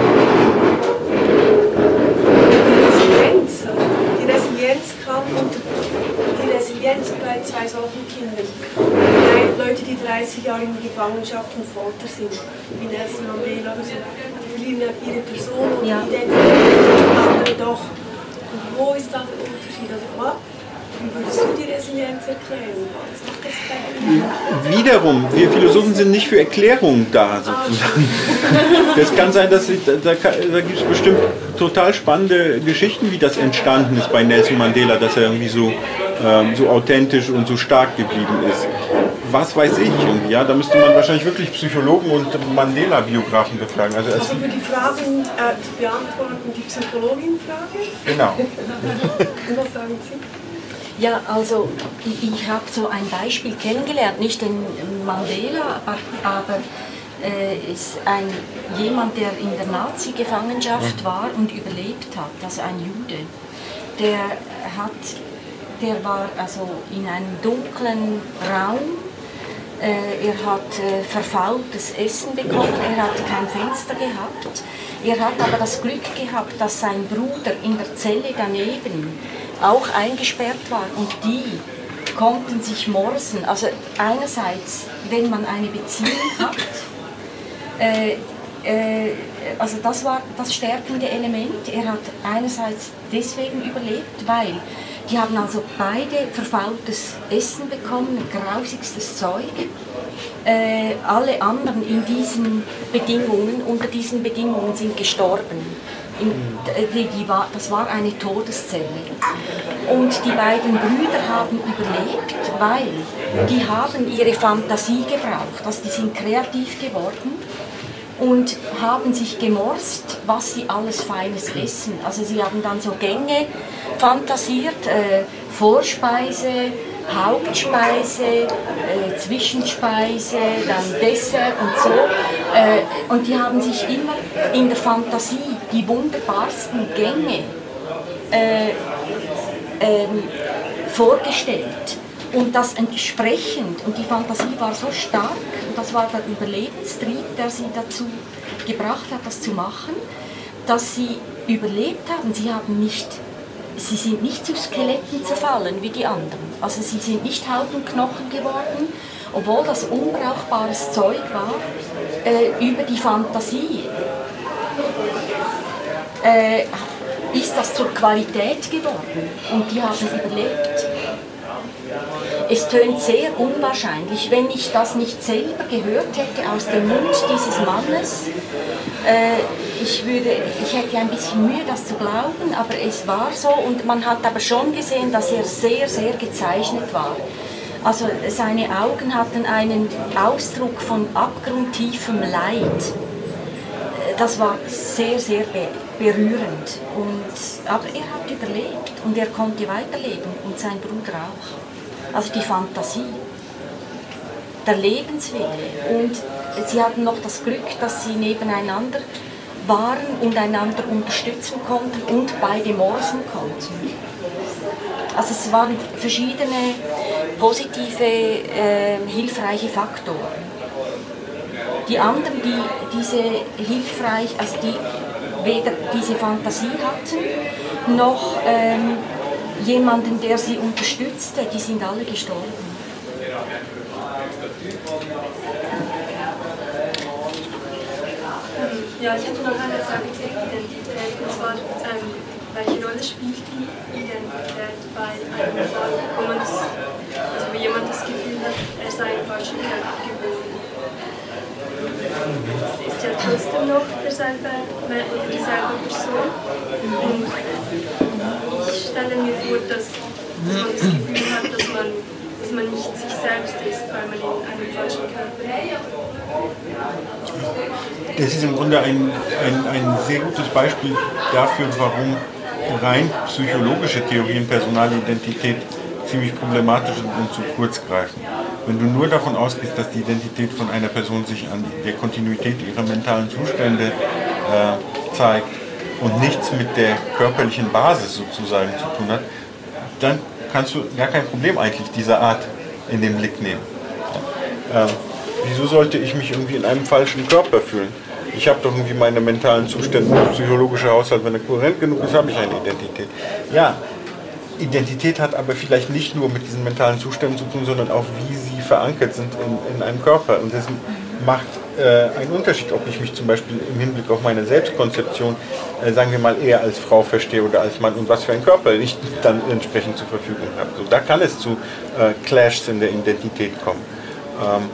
Resilienz. Die Resilienz kann und die Resilienz bei zwei solchen Kindern. Leute, die dreißig Jahre in Gefangenschaft und Folter sind, wie Nelson Mandela, also, die verlieren ihre Person und ja. die Identität, andere doch. Und wo ist da der Unterschied? Also, was? Wie würdest du die Resilienz erklären? Was macht das bei dir? Wiederum, wir Philosophen sind nicht für Erklärungen da, sozusagen. Es kann sein, dass ich, da, da, da gibt es bestimmt total spannende Geschichten, wie das entstanden ist bei Nelson Mandela, dass er irgendwie so, ähm, so authentisch und so stark geblieben ist. Was weiß ich irgendwie, ja? Da müsste man wahrscheinlich wirklich Psychologen und Mandela-Biografen befragen. Also, also für die Fragen äh, zu beantworten, die Psychologin-Frage? Genau. Und was sagen Sie? Ja, also ich, ich habe so ein Beispiel kennengelernt, nicht den Mandela, aber, aber äh, ist ein, jemand, der in der Nazi-Gefangenschaft war und überlebt hat, also ein Jude. Der, hat, der war also in einem dunklen Raum, äh, er hat äh, verfaultes Essen bekommen, er hat kein Fenster gehabt. Er hat aber das Glück gehabt, dass sein Bruder in der Zelle daneben auch eingesperrt war, und die konnten sich morsen. Also einerseits, wenn man eine Beziehung hat, äh, äh, also das war das stärkende Element. Er hat einerseits deswegen überlebt, weil die haben also beide verfaultes Essen bekommen, grausigstes Zeug. Äh, alle anderen in diesen Bedingungen, unter diesen Bedingungen sind gestorben. In, die, die war, das war eine Todeszelle. Und die beiden Brüder haben überlebt, weil die haben ihre Fantasie gebraucht. Also die sind kreativ geworden und haben sich gemorst, was sie alles Feines essen. Also sie haben dann so Gänge fantasiert, äh, Vorspeise, Hauptspeise, äh, Zwischenspeise, dann Dessert und so. Äh, und die haben sich immer in der Fantasie die wunderbarsten Gänge äh, ähm, vorgestellt. Und das entsprechend, und die Fantasie war so stark, und das war der Überlebenstrieb, der sie dazu gebracht hat, das zu machen, dass sie überlebt haben. Sie haben nicht Sie sind nicht zu Skeletten zerfallen wie die anderen. Also sie sind nicht Haut und Knochen geworden, obwohl das unbrauchbares Zeug war, äh, über die Fantasie. Äh, ist das zur Qualität geworden, und die haben überlebt. Es tönt sehr unwahrscheinlich, wenn ich das nicht selber gehört hätte aus dem Mund dieses Mannes. Äh, ich, würde, ich hätte ein bisschen Mühe, das zu glauben, aber es war so, und man hat aber schon gesehen, dass er sehr, sehr gezeichnet war. Also seine Augen hatten einen Ausdruck von abgrundtiefem Leid. Das war sehr, sehr berührend. Und, aber er hat überlebt und er konnte weiterleben, und sein Bruder auch. Also die Fantasie, der Lebenswille. Und sie hatten noch das Glück, dass sie nebeneinander waren und einander unterstützen konnten und beide morsen konnten. Also es waren verschiedene positive, äh, hilfreiche Faktoren. Die anderen, die diese hilfreich, also die weder diese Fantasie hatten, noch ähm, jemanden, der sie unterstützte, die sind alle gestorben. Ja, ich hatte noch eine Frage zur Identität, und zwar, ähm, welche Rolle spielt die Identität bei einem Fall, wo man das, also wie jemand das Gefühl hat, er sei im falschen Körper geboren. Es ist ja trotzdem noch derselbe, oder dieselbe Person. Und ich stelle mir vor, dass, dass man das Gefühl hat, dass man, dass man nicht sich selbst ist, weil man in einem falschen Körper ist. Das ist im Grunde ein, ein, ein sehr gutes Beispiel dafür, warum rein psychologische Theorien Personalidentität ziemlich problematisch sind und zu kurz greifen. Wenn du nur davon ausgehst, dass die Identität von einer Person sich an der Kontinuität ihrer mentalen Zustände äh, zeigt und nichts mit der körperlichen Basis sozusagen zu tun hat, dann kannst du gar kein Problem eigentlich dieser Art in den Blick nehmen. Ähm, wieso sollte ich mich irgendwie in einem falschen Körper fühlen? Ich habe doch irgendwie meine mentalen Zustände, psychologischer Haushalt, wenn er kohärent genug ist, habe ich eine Identität. Ja, Identität hat aber vielleicht nicht nur mit diesen mentalen Zuständen zu tun, sondern auch, wie sie verankert sind in, in einem Körper. Und das macht äh, einen Unterschied, ob ich mich zum Beispiel im Hinblick auf meine Selbstkonzeption, äh, sagen wir mal, eher als Frau verstehe oder als Mann und was für einen Körper ich dann entsprechend zur Verfügung habe. So, da kann es zu äh, Clashs in der Identität kommen. Ähm,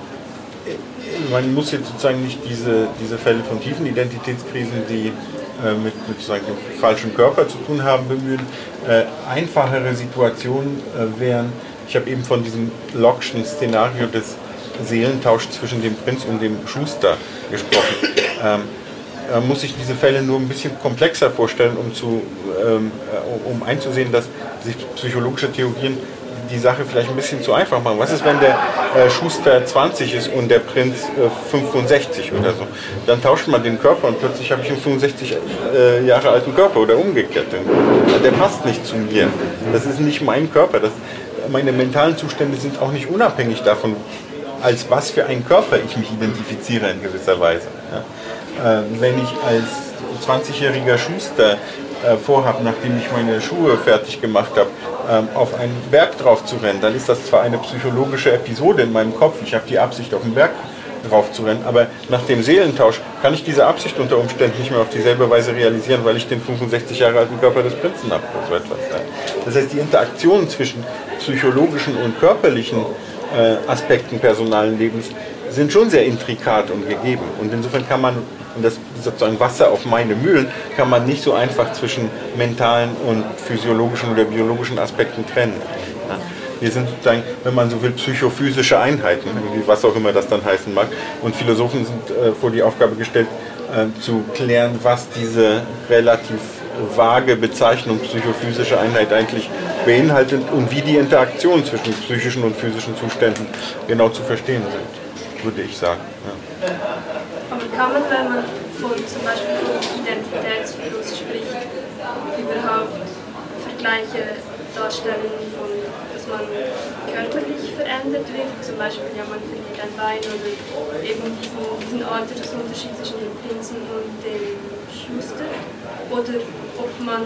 Man muss jetzt sozusagen nicht diese, diese Fälle von tiefen Identitätskrisen, die äh, mit, mit sozusagen dem falschen Körper zu tun haben, bemühen. Äh, einfachere Situationen äh, wären, ich habe eben von diesem Locke'schen Szenario des Seelentauschs zwischen dem Prinz und dem Schuster gesprochen. Ähm, man muss sich diese Fälle nur ein bisschen komplexer vorstellen, um, zu, ähm, um einzusehen, dass sich psychologische Theorien die Sache vielleicht ein bisschen zu einfach machen. Was ist, wenn der äh, Schuster zwanzig ist und der Prinz äh, fünfundsechzig oder so? Dann tauscht man den Körper und plötzlich habe ich einen fünfundsechzig äh, Jahre alten Körper oder umgekehrt. Der passt nicht zu mir. Das ist nicht mein Körper. Das, meine mentalen Zustände sind auch nicht unabhängig davon, als was für einen Körper ich mich identifiziere in gewisser Weise. Ja? Äh, wenn ich als zwanzigjähriger Schuster äh, vorhabe, nachdem ich meine Schuhe fertig gemacht habe, ähm, auf einen Berg drauf zu rennen, dann ist das zwar eine psychologische Episode in meinem Kopf, ich habe die Absicht, auf den Berg drauf zu rennen, aber nach dem Seelentausch kann ich diese Absicht unter Umständen nicht mehr auf dieselbe Weise realisieren, weil ich den fünfundsechzig Jahre alten Körper des Prinzen habe oder so etwas. Das heißt, die Interaktion zwischen psychologischen und körperlichen äh, Aspekten personalen Lebens sind schon sehr intrikat und gegeben. Und insofern kann man, und das ist sozusagen Wasser auf meine Mühlen, kann man nicht so einfach zwischen mentalen und physiologischen oder biologischen Aspekten trennen. Ja. Wir sind sozusagen, wenn man so will, psychophysische Einheiten, was auch immer das dann heißen mag. Und Philosophen sind äh, vor die Aufgabe gestellt, äh, zu klären, was diese relativ vage Bezeichnung psychophysische Einheit eigentlich beinhaltet und wie die Interaktion zwischen psychischen und physischen Zuständen genau zu verstehen sind, würde ich sagen. Ja. Aber kann man, wenn man von, zum Beispiel von Identitätsverlust spricht, überhaupt Vergleiche darstellen, von, dass man körperlich verändert wird, zum Beispiel ja, man verliert ein Bein oder eben diesen, diesen Altersunterschied zwischen dem Prinzen und dem Schuster, oder ob man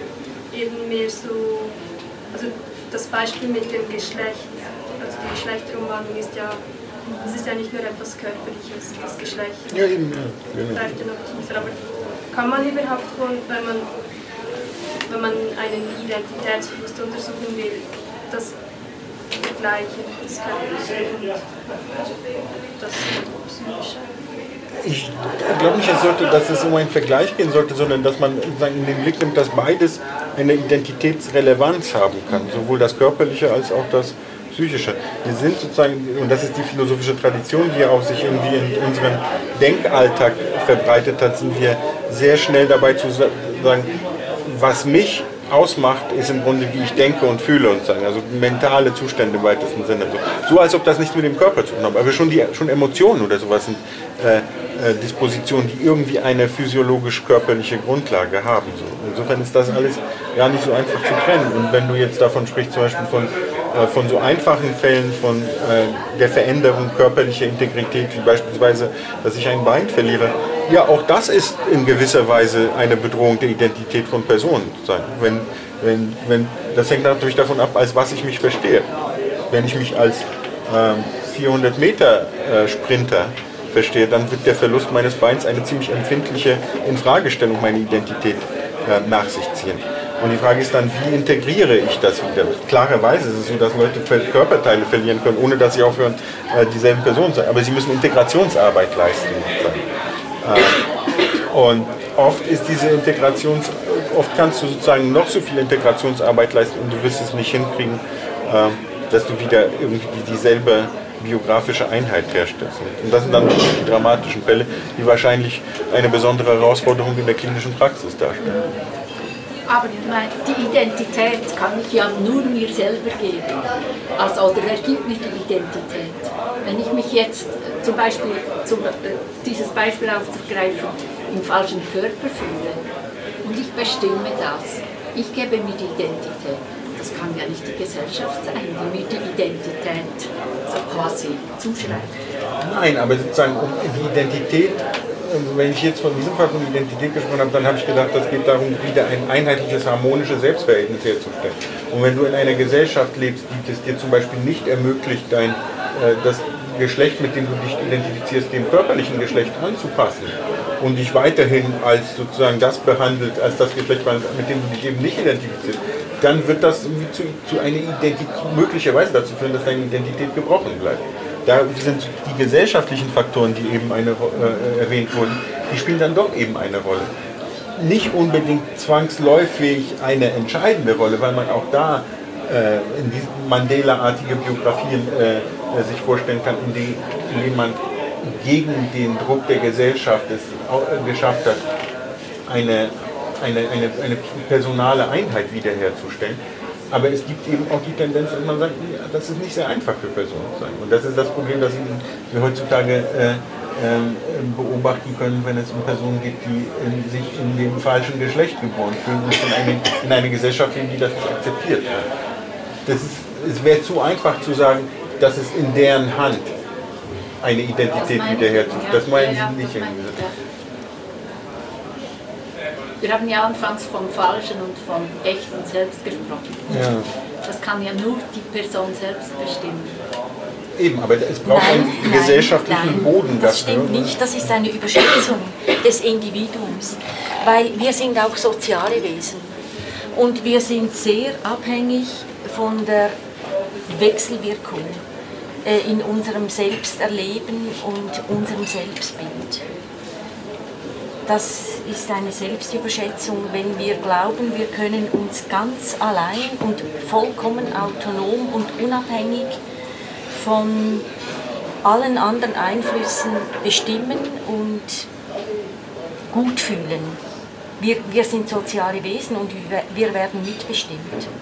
eben mehr so, also das Beispiel mit dem Geschlecht, also die Geschlechterumwandlung ist ja, es ist ja nicht nur etwas Körperliches, das Geschlecht ja, eben, ja, genau. Bleibt ja noch tiefer, aber kann man überhaupt von, wenn man, wenn man einen Identitätsverlust untersuchen will, das Vergleichen, das Körperliche und das Psychische? Ich glaube nicht, es sollte, dass es um einen Vergleich gehen sollte, sondern dass man in den Blick nimmt, dass beides eine Identitätsrelevanz haben kann, sowohl das Körperliche als auch das Psychische. Wir sind sozusagen, und das ist die philosophische Tradition, die auch sich irgendwie in unserem Denkalltag verbreitet hat, sind wir sehr schnell dabei zu sagen, was mich ausmacht, ist im Grunde, wie ich denke und fühle und sagen, also mentale Zustände im weitesten Sinne. So, so als ob das nichts mit dem Körper zu tun hat, aber schon, die, schon Emotionen oder sowas sind äh, äh, Dispositionen, die irgendwie eine physiologisch-körperliche Grundlage haben. So. Insofern ist das alles gar nicht so einfach zu trennen. Und wenn du jetzt davon sprichst, zum Beispiel von, äh, von so einfachen Fällen von äh, der Veränderung körperlicher Integrität, wie beispielsweise, dass ich ein Bein verliere, ja, auch das ist in gewisser Weise eine Bedrohung der Identität von Personen. Wenn, wenn, wenn, das hängt natürlich davon ab, als was ich mich verstehe. Wenn ich mich als ähm, vierhundert Meter äh, Sprinter verstehe, dann wird der Verlust meines Beins eine ziemlich empfindliche Infragestellung meiner Identität äh, nach sich ziehen. Und die Frage ist dann, wie integriere ich das wieder? Klarerweise ist es so, dass Leute Körperteile verlieren können, ohne dass sie aufhören, äh, dieselben Personen zu sein. Aber sie müssen Integrationsarbeit leisten. Äh, und oft ist diese Integrations, oft kannst du sozusagen noch so viel Integrationsarbeit leisten und du wirst es nicht hinkriegen, äh, dass du wieder irgendwie dieselbe biografische Einheit herstellst. Und das sind dann die dramatischen Fälle, die wahrscheinlich eine besondere Herausforderung in der klinischen Praxis darstellen. Aber die Identität kann ich ja nur mir selber geben. Also, oder wer gibt mir die Identität? Wenn ich mich jetzt zum Beispiel, zum, dieses Beispiel aufzugreifen, im falschen Körper fühle und ich bestimme das, ich gebe mir die Identität. Das kann ja nicht die Gesellschaft sein, die mir die Identität so quasi zuschreibt. Nein, aber sozusagen um die Identität, wenn ich jetzt von diesem Fall von Identität gesprochen habe, dann habe ich gedacht, das geht darum, wieder ein einheitliches, harmonisches Selbstverhältnis herzustellen. Und wenn du in einer Gesellschaft lebst, die es dir zum Beispiel nicht ermöglicht, dein, äh, das Geschlecht, mit dem du dich identifizierst, dem körperlichen Geschlecht anzupassen und dich weiterhin als sozusagen das behandelt, als das Geschlecht, mit dem du dich eben nicht identifizierst, dann wird das zu, zu einer Identität möglicherweise dazu führen, dass deine Identität gebrochen bleibt. Da sind die gesellschaftlichen Faktoren, die eben eine, äh, erwähnt wurden, die spielen dann doch eben eine Rolle. Nicht unbedingt zwangsläufig eine entscheidende Rolle, weil man auch da äh, in diese Mandela-artige Biografien äh, sich vorstellen kann, in denen, in denen man gegen den Druck der Gesellschaft es äh, geschafft hat, eine, eine, eine, eine personale Einheit wiederherzustellen. Aber es gibt eben auch die Tendenz, dass man sagt, ja, das ist nicht sehr einfach für Personen zu sein. Und das ist das Problem, das wir heutzutage äh, äh, beobachten können, wenn es um Personen geht, die in, sich in dem falschen Geschlecht geboren fühlen und in eine, in eine Gesellschaft leben, die das nicht akzeptiert. Das ist, es wäre zu einfach zu sagen, dass es in deren Hand eine Identität wiederherzustellen. Das meinen Sie nicht. Wir haben ja anfangs vom Falschen und vom Echten selbst gesprochen. Ja. Das kann ja nur die Person selbst bestimmen. Eben, aber es braucht nein, einen nein, gesellschaftlichen nein, Boden dafür. Das stimmt nicht, das ist eine Überschätzung des Individuums. Weil wir sind auch soziale Wesen. Und wir sind sehr abhängig von der Wechselwirkung äh, in unserem Selbsterleben und unserem Selbstbild. Das ist eine Selbstüberschätzung, wenn wir glauben, wir können uns ganz allein und vollkommen autonom und unabhängig von allen anderen Einflüssen bestimmen und gut fühlen. Wir, wir sind soziale Wesen und wir, wir werden mitbestimmt.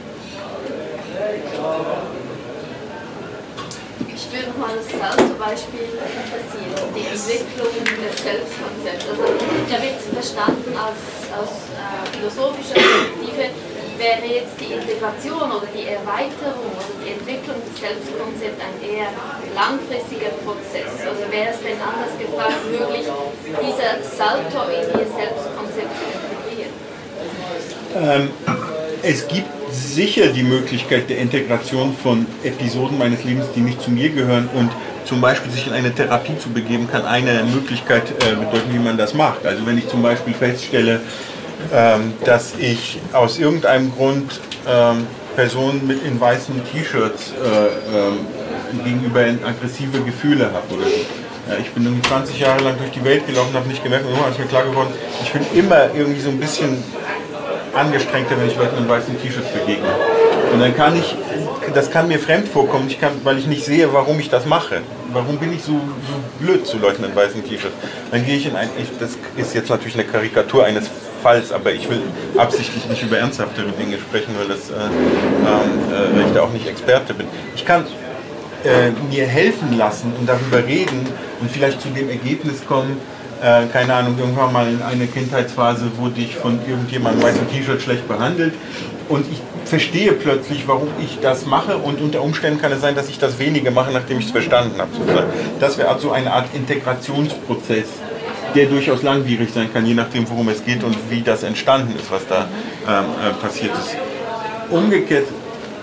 Ich würde mal das Salto-Beispiel interessieren, die Entwicklung des Selbstkonzepts. Also ich habe jetzt verstanden, als, aus äh, philosophischer Perspektive wäre jetzt die Integration oder die Erweiterung oder die Entwicklung des Selbstkonzepts ein eher langfristiger Prozess. Also wäre es denn anders gefragt möglich, dieser Salto in ihr Selbstkonzept zu integrieren? Ähm, es gibt sicher die Möglichkeit der Integration von Episoden meines Lebens, die nicht zu mir gehören und zum Beispiel sich in eine Therapie zu begeben, kann eine Möglichkeit äh, bedeuten, wie man das macht. Also wenn ich zum Beispiel feststelle, ähm, dass ich aus irgendeinem Grund ähm, Personen mit in weißen T-Shirts äh, äh, gegenüber aggressive Gefühle habe oder so. Ja, ich bin irgendwie zwanzig Jahre lang durch die Welt gelaufen und habe nicht gemerkt, und irgendwann ist mir klar geworden, ich bin immer irgendwie so ein bisschen angestrengter, wenn ich Leuten in weißen T-Shirts begegne. Und dann kann ich, das kann mir fremd vorkommen, ich kann, weil ich nicht sehe, warum ich das mache. Warum bin ich so, so blöd zu Leuten in weißen T-Shirts? Dann gehe ich in ein, ich, das ist jetzt natürlich eine Karikatur eines Falls, aber ich will absichtlich nicht über ernsthaftere Dinge sprechen, weil, das, äh, äh, weil ich da auch nicht Experte bin. Ich kann äh, mir helfen lassen und darüber reden und vielleicht zu dem Ergebnis kommen, Äh, keine Ahnung, irgendwann mal in eine Kindheitsphase wurde ich von irgendjemandem weißem T-Shirt schlecht behandelt und ich verstehe plötzlich, warum ich das mache und unter Umständen kann es sein, dass ich das weniger mache, nachdem ich es verstanden habe. Sozusagen. Das wäre also eine Art Integrationsprozess, der durchaus langwierig sein kann, je nachdem, worum es geht und wie das entstanden ist, was da ähm, äh, passiert ist. Umgekehrt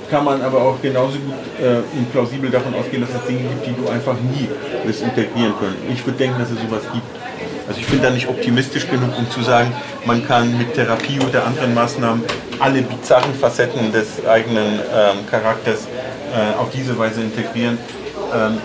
kann man aber auch genauso gut äh, und plausibel davon ausgehen, dass es Dinge gibt, die du einfach nie wirst integrieren können. Ich würde denken, dass es sowas gibt. Also ich bin da nicht optimistisch genug, um zu sagen, man kann mit Therapie oder anderen Maßnahmen alle bizarren Facetten des eigenen ähm, Charakters äh, auf diese Weise integrieren. Ähm,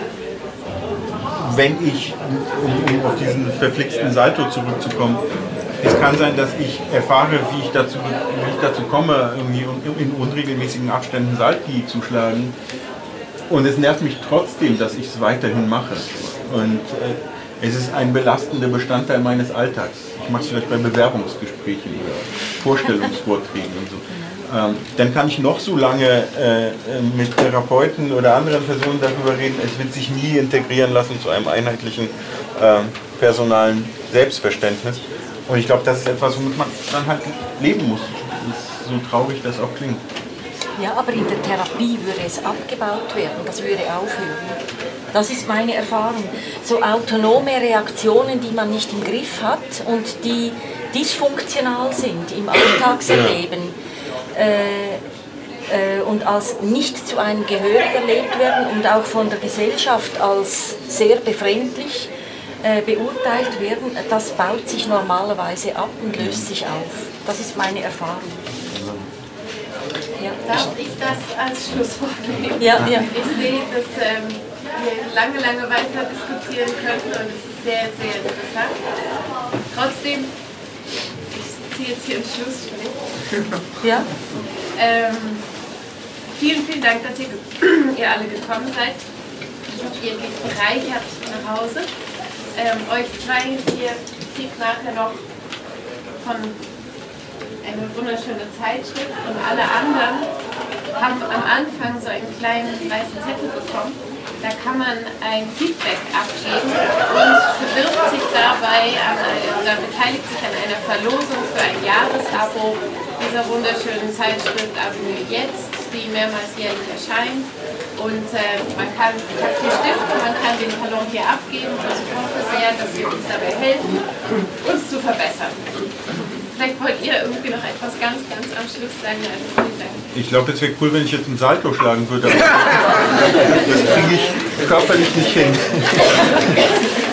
wenn ich, um, um auf diesen verflixten Salto zurückzukommen, es kann sein, dass ich erfahre, wie ich dazu, wie ich dazu komme, irgendwie in unregelmäßigen Abständen Salti zu schlagen. Und es nervt mich trotzdem, dass ich es weiterhin mache. Und äh, es ist ein belastender Bestandteil meines Alltags. Ich mache es vielleicht bei Bewerbungsgesprächen oder Vorstellungsvorträgen und so. Ähm, dann kann ich noch so lange äh, mit Therapeuten oder anderen Personen darüber reden, es wird sich nie integrieren lassen zu einem einheitlichen äh, personalen Selbstverständnis. Und ich glaube, das ist etwas, womit man dann halt leben muss, so traurig das auch klingt. Ja, aber in der Therapie würde es abgebaut werden, das würde aufhören. Das ist meine Erfahrung. So autonome Reaktionen, die man nicht im Griff hat und die dysfunktional sind im Alltagserleben äh, äh, und als nicht zu einem gehörig erlebt werden und auch von der Gesellschaft als sehr befremdlich äh, beurteilt werden, das baut sich normalerweise ab und löst sich auf. Das ist meine Erfahrung. Ja. Darf ich das als Schlusswort nehmen? Ja, ja. Ich sehe, dass ähm, wir lange, lange weiter diskutieren könnten und es ist sehr, sehr interessant. Trotzdem, ich ziehe jetzt hier einen Schlussstrich. Ja. Ähm, vielen, vielen Dank, dass ihr, ihr alle gekommen seid. Ich hoffe, ihr geht bereichert nach Hause. Ähm, euch zwei hier kriegt nachher noch von eine wunderschöne Zeitschrift und alle anderen haben am Anfang so einen kleinen weißen Zettel bekommen. Da kann man ein Feedback abgeben und bewirbt sich dabei an eine, oder beteiligt sich an einer Verlosung für ein Jahresabo dieser wunderschönen Zeitschrift Avenue Jetzt, die mehrmals jährlich erscheint. Und äh, man kann, hat vier Stifte, man kann den Talon hier abgeben und ich hoffe sehr, dass wir uns dabei helfen, uns zu verbessern. Vielleicht wollt ihr irgendwie noch etwas ganz, ganz am Schluss sagen. Also vielen Dank. Ich glaube, es wäre cool, wenn ich jetzt einen Salto schlagen würde. Das kriege ich körperlich nicht hin.